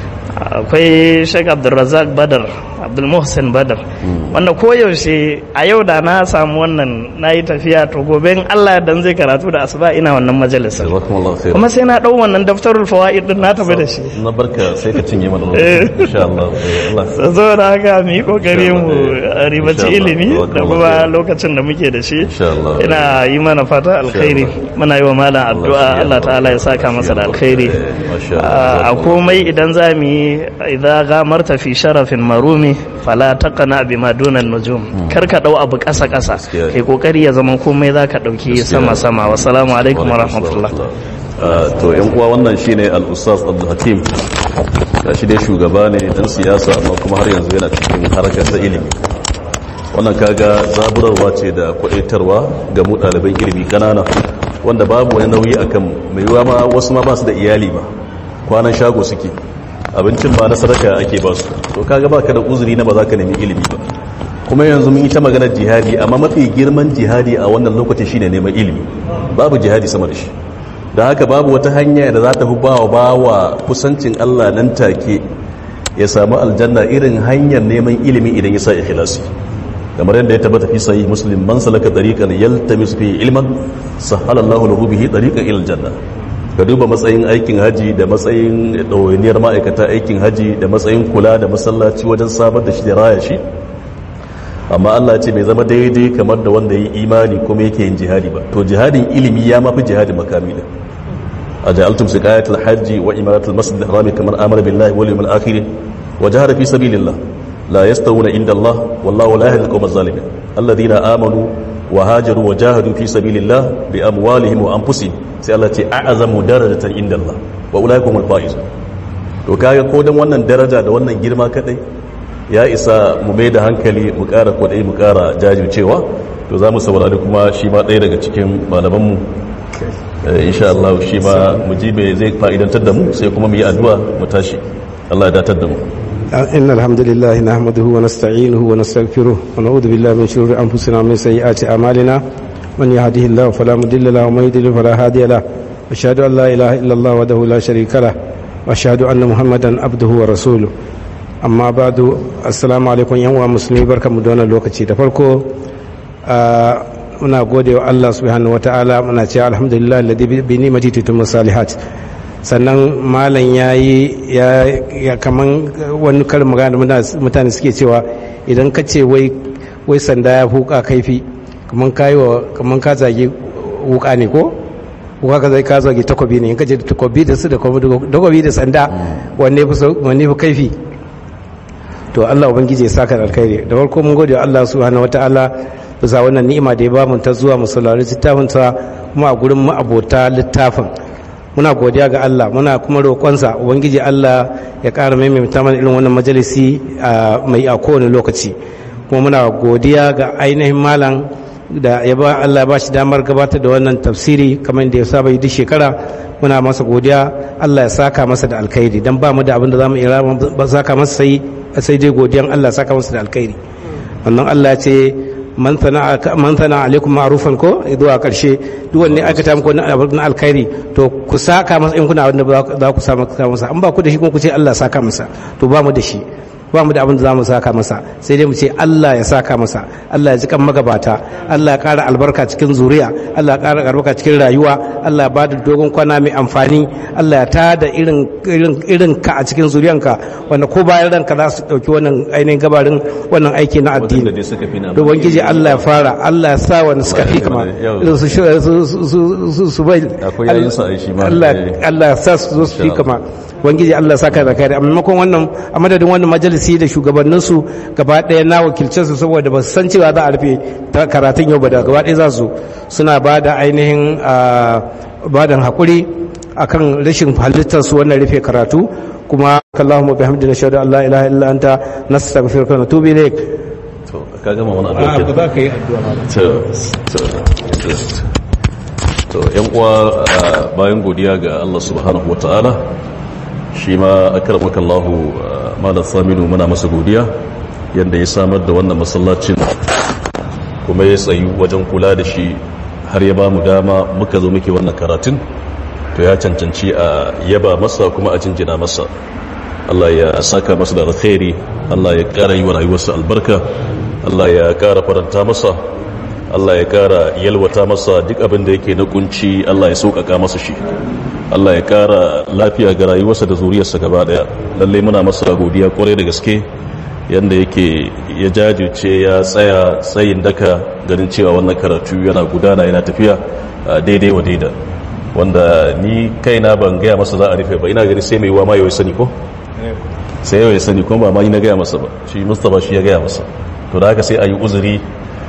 akwai Sheikh Abdulrazak Badar, Abdul Muhsin Badar, wanda koyaushe a yau da na samu wannan na yi tafiya to gobe in Allah dan zai karatu da asuba ina wannan majalisar, kuma sai na dau wannan daftarul fawaid din na tafi da shi. Na barka sai ka cinye mana insha Allah. Zo da haka mu yi kokari mu ribaci ilimi da kuma lokacin da muke da shi. Ina yi mana fata alkhairi, muna yi wa malam addu'a Allah ta'ala ya saka masa da alkhairi. A komai idan za mu yi idan gamarta fi sharafin marumi fala taqna bima duna nujum, kar ka dau abu kasa kasa, kai kokari ya zama komai zaka dauki sama sama. Wassalamu alaikum warahmatullah. To yan uwa, wannan shine al-ustaz Abdul Hakim, gashi dai shugaba ne dan siyasa amma kuma har yanzu yana cikin harkar ta ilimi. Wannan kaga zaburarwa ce da kwadaitarwa ga mu ɗaliban ilimi kanana, wanda babu wani nauyi akan mai yiwa ma wasu ma ba su da iyali ba, kwanan shago suke, abincin ba na sadaka ake ba su. To kaga baka da uzuri na ba za ka nemi ilimi ba. Kuma yanzu mun yi ta maganar jihadi, amma mafi girman jihadi a wannan lokacin shine neman ilimi. Babu jihadi sama da shi. Da haka babu wata hanya da za ta fi bawa bawa kusancin Allah nan take ya samu aljanna irin hanyar neman ilimi idan ya sa ikhlasi. Kamar yadda ya tabbata fi sahih Muslim, man salaka tariqan yaltamis fihi ilman sahala Allahu lahu bihi tariqan ila aljanna. Ka duba matsayin aikin haji da matsayin ɗawainiyar ma'aikata aikin haji da matsayin kula da masallaci wajen samar da shi da raya shi, amma Allah ce bai zama daidai kamar da wanda yi imani kuma yake yin jihadi ba. To jihadin ilimi ya mafi jihadin makami da aja'altum siqayatul hajji wa imaratul masjid al-harami kamar amara billahi wal yawmil akhir wa jahada fi sabilillah la yastawuna inda Allah wallahu la yahdi al-qawma adh-dhalimin alladhina amanu wa hajaru wa jahadu fi sabilillah bi amwalihim wa anfusihim, sai Allah ce a'azamu darajatan inda Allah wa ulaikum al-faizun. To kaga ko dan wannan daraja da wannan girma kadai ya isa mu mai da hankali mu ƙara kwadai mu ƙara jajircewa. To za mu saurari kuma shi ma ɗaya daga cikin malamanmu insha Allah, shi ma mu ji me zai fa'idantar da mu, sai kuma mu yi addu'a mu tashi. Allah ya datar da mu. إن الحمد لله نحمده ونستعينه ونستغفره ونعوذ بالله من شرور أنفسنا ومن سيئات أعمالنا من يهده الله فلا مضل له ومن يضلل فلا هادي له أشهد أن لا إله إلا الله وحده لا شريك له وأشهد أن محمدا عبده ورسوله أما بعد السلام عليكم يا مسلمين barkamu da wannan lokaci. Da farko muna gode wa Allah subhanahu wataala, muna cewa alhamdulillah alladhi bi ni'mati tatimmu salihat. Sannan malam yayi ya kaman wani karin magana mutane suke cewa idan ka ce wai wai sanda ya fuka kaifi, kaman kayo kaman ka zage wuka ne ko wuka ka zai ka zage takobi ne, in ka ce takobi da su da takobi da sanda wanne fi wanne fi kaifi. To Allah ubangiji ya saka alkhairi. Da farko mun gode wa Allah subhanahu wataala bisa wannan ni'ima da ya ba mu ta zuwa mu saurari littafin sa kuma a gurin mu abota littafin. Muna godiya ga Allah, muna kuma roƙonsa ubangiji Allah ya ƙara maimaita mana irin wannan majalisi mai a kowane lokaci. Kuma muna godiya ga ainihin malam da ya ba Allah ya ba shi damar gabatar da wannan tafsiri kamar da ya saba yi duk shekara. Muna masa godiya, Allah ya saka masa da alkhairi, dan ba mu da abin da zamu iya ba saka masa sai sai dai godiyan Allah ya saka masa da alkhairi. Wannan Allah ya ce man sana man sana alaikum ma'rufan ko zuwa karshe, duk wanne aka ta muku na alkhairi to ku saka masa in kuna wanda za ku saka masa, an ba ku da shi kuma ku ce Allah ya saka masa. To ba mu da shi, ba mu da abin da za mu saka masa, sai dai mu ce Allah ya saka masa. Allah ya ji kan magabata, Allah ya ƙara albarka cikin zuriya, Allah ya ƙara albarka cikin rayuwa, Allah ya ba da dogon kwana mai amfani, Allah ya tada irin irin irin ka a cikin zuriyanka wanda ko bayan ranka za su ɗauki wannan ainihin gabarin wannan aiki na addini. To ubangiji Allah ya fara, Allah ya sa wanda suka fi kama su su su bai Allah Allah ya sa su zo su fi kama. Ubangiji Allah ya saka da kai. A maimakon wannan, a madadin wannan majalisi da shugabanninsu gaba ɗaya na wakilce su saboda ba su san cewa za a rufe karatun yau ba, da gaba ɗaya za su suna ba da ainihin ba da haƙuri akan rashin halittar su wannan rufe karatu, kuma Allahumma bihamdika nashhadu an la ilaha illa anta nastaghfiruka wa natubu ilaik. to ka gama wannan a addu'a ba za ka yi addu'a ba. to to to yan uwa bayan godiya ga Allah subhanahu wataala shi ma akramaka Allah malam Saminu muna masa godiya yanda ya samar da wannan masallacin kuma ya tsayu wajen kula da shi har ya ba mu dama muka zo muke wannan karatun to ya cancanci a yaba masa kuma a jinjina masa. Allah ya saka masa da alkhairi, Allah ya kara yi wa rayuwarsa albarka, Allah ya kara faranta masa, Allah ya kara yalwata masa duk abin da yake na kunci, Allah ya sauƙaƙa masa shi, Allah ya kara lafiya ga rayuwarsa da zuriyarsa gaba daya. Lalle muna masa godiya kwarai da gaske yanda yake ya jajirce ya tsaya tsayin daka ganin cewa wannan karatu yana gudana yana tafiya daidai wa daida, wanda ni kaina ban gaya masa za a rufe ba, ina gani sai mai wa ma yau sani ko sai yau ya sani kuma ba ma yi na gaya masa ba, shi Mustapha shi ya gaya masa. To da haka sai a yi uzuri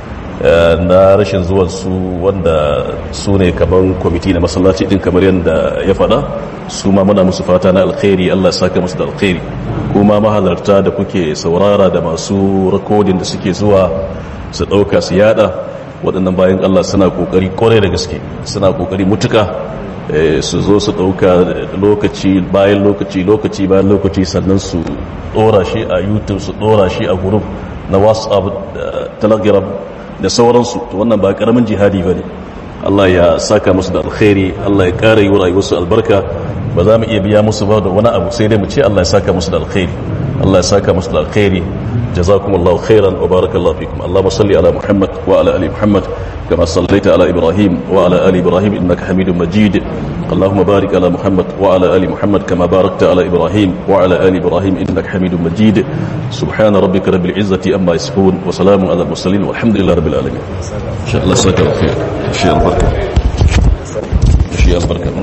na rashin zuwan su wanda su ne kaman kwamiti na masallaci din kamar yadda ya faɗa, su ma muna musu fata na alkhairi, Allah ya saka musu da alkhairi. Kuma mahalarta da kuke saurara da masu rikodin da suke zuwa su ɗauka su yada, waɗannan bayan Allah suna ƙoƙari ƙwarai da gaske, suna ƙoƙari mutuka su zo su ɗauka lokaci bayan lokaci lokaci bayan lokaci sannan su ɗora shi a YouTube, su ɗora shi a group na WhatsApp da Telegram da sauransu. To wannan ba ƙaramin jihadi ba ne. Allah ya saka musu da alkhairi, Allah ya ƙara yi wa rayuwarsu albarka. Ba za mu iya biya musu ba da wani abu sai dai mu ce Allah ya saka musu da alkhairi, Allah ya saka musu da alkhairi. jazakumullahu khairan wa barakallahu fikum. Allahumma salli ala Muhammad wa ala ali Muhammad kama sallaita ala Ibrahim wa ala ali Ibrahim innaka Hamidum Majid. Allahumma barik ala Muhammad wa ala ali Muhammad kama barakta ala Ibrahim wa ala ali Ibrahim innaka Hamidum Majid. Subhana rabbika rabbil izzati amma yasifun wa salamun ala al mursalin walhamdulillahi rabbil alamin. Insha Allah saka alkhair. Insha Allah barka. Insha Allah barka.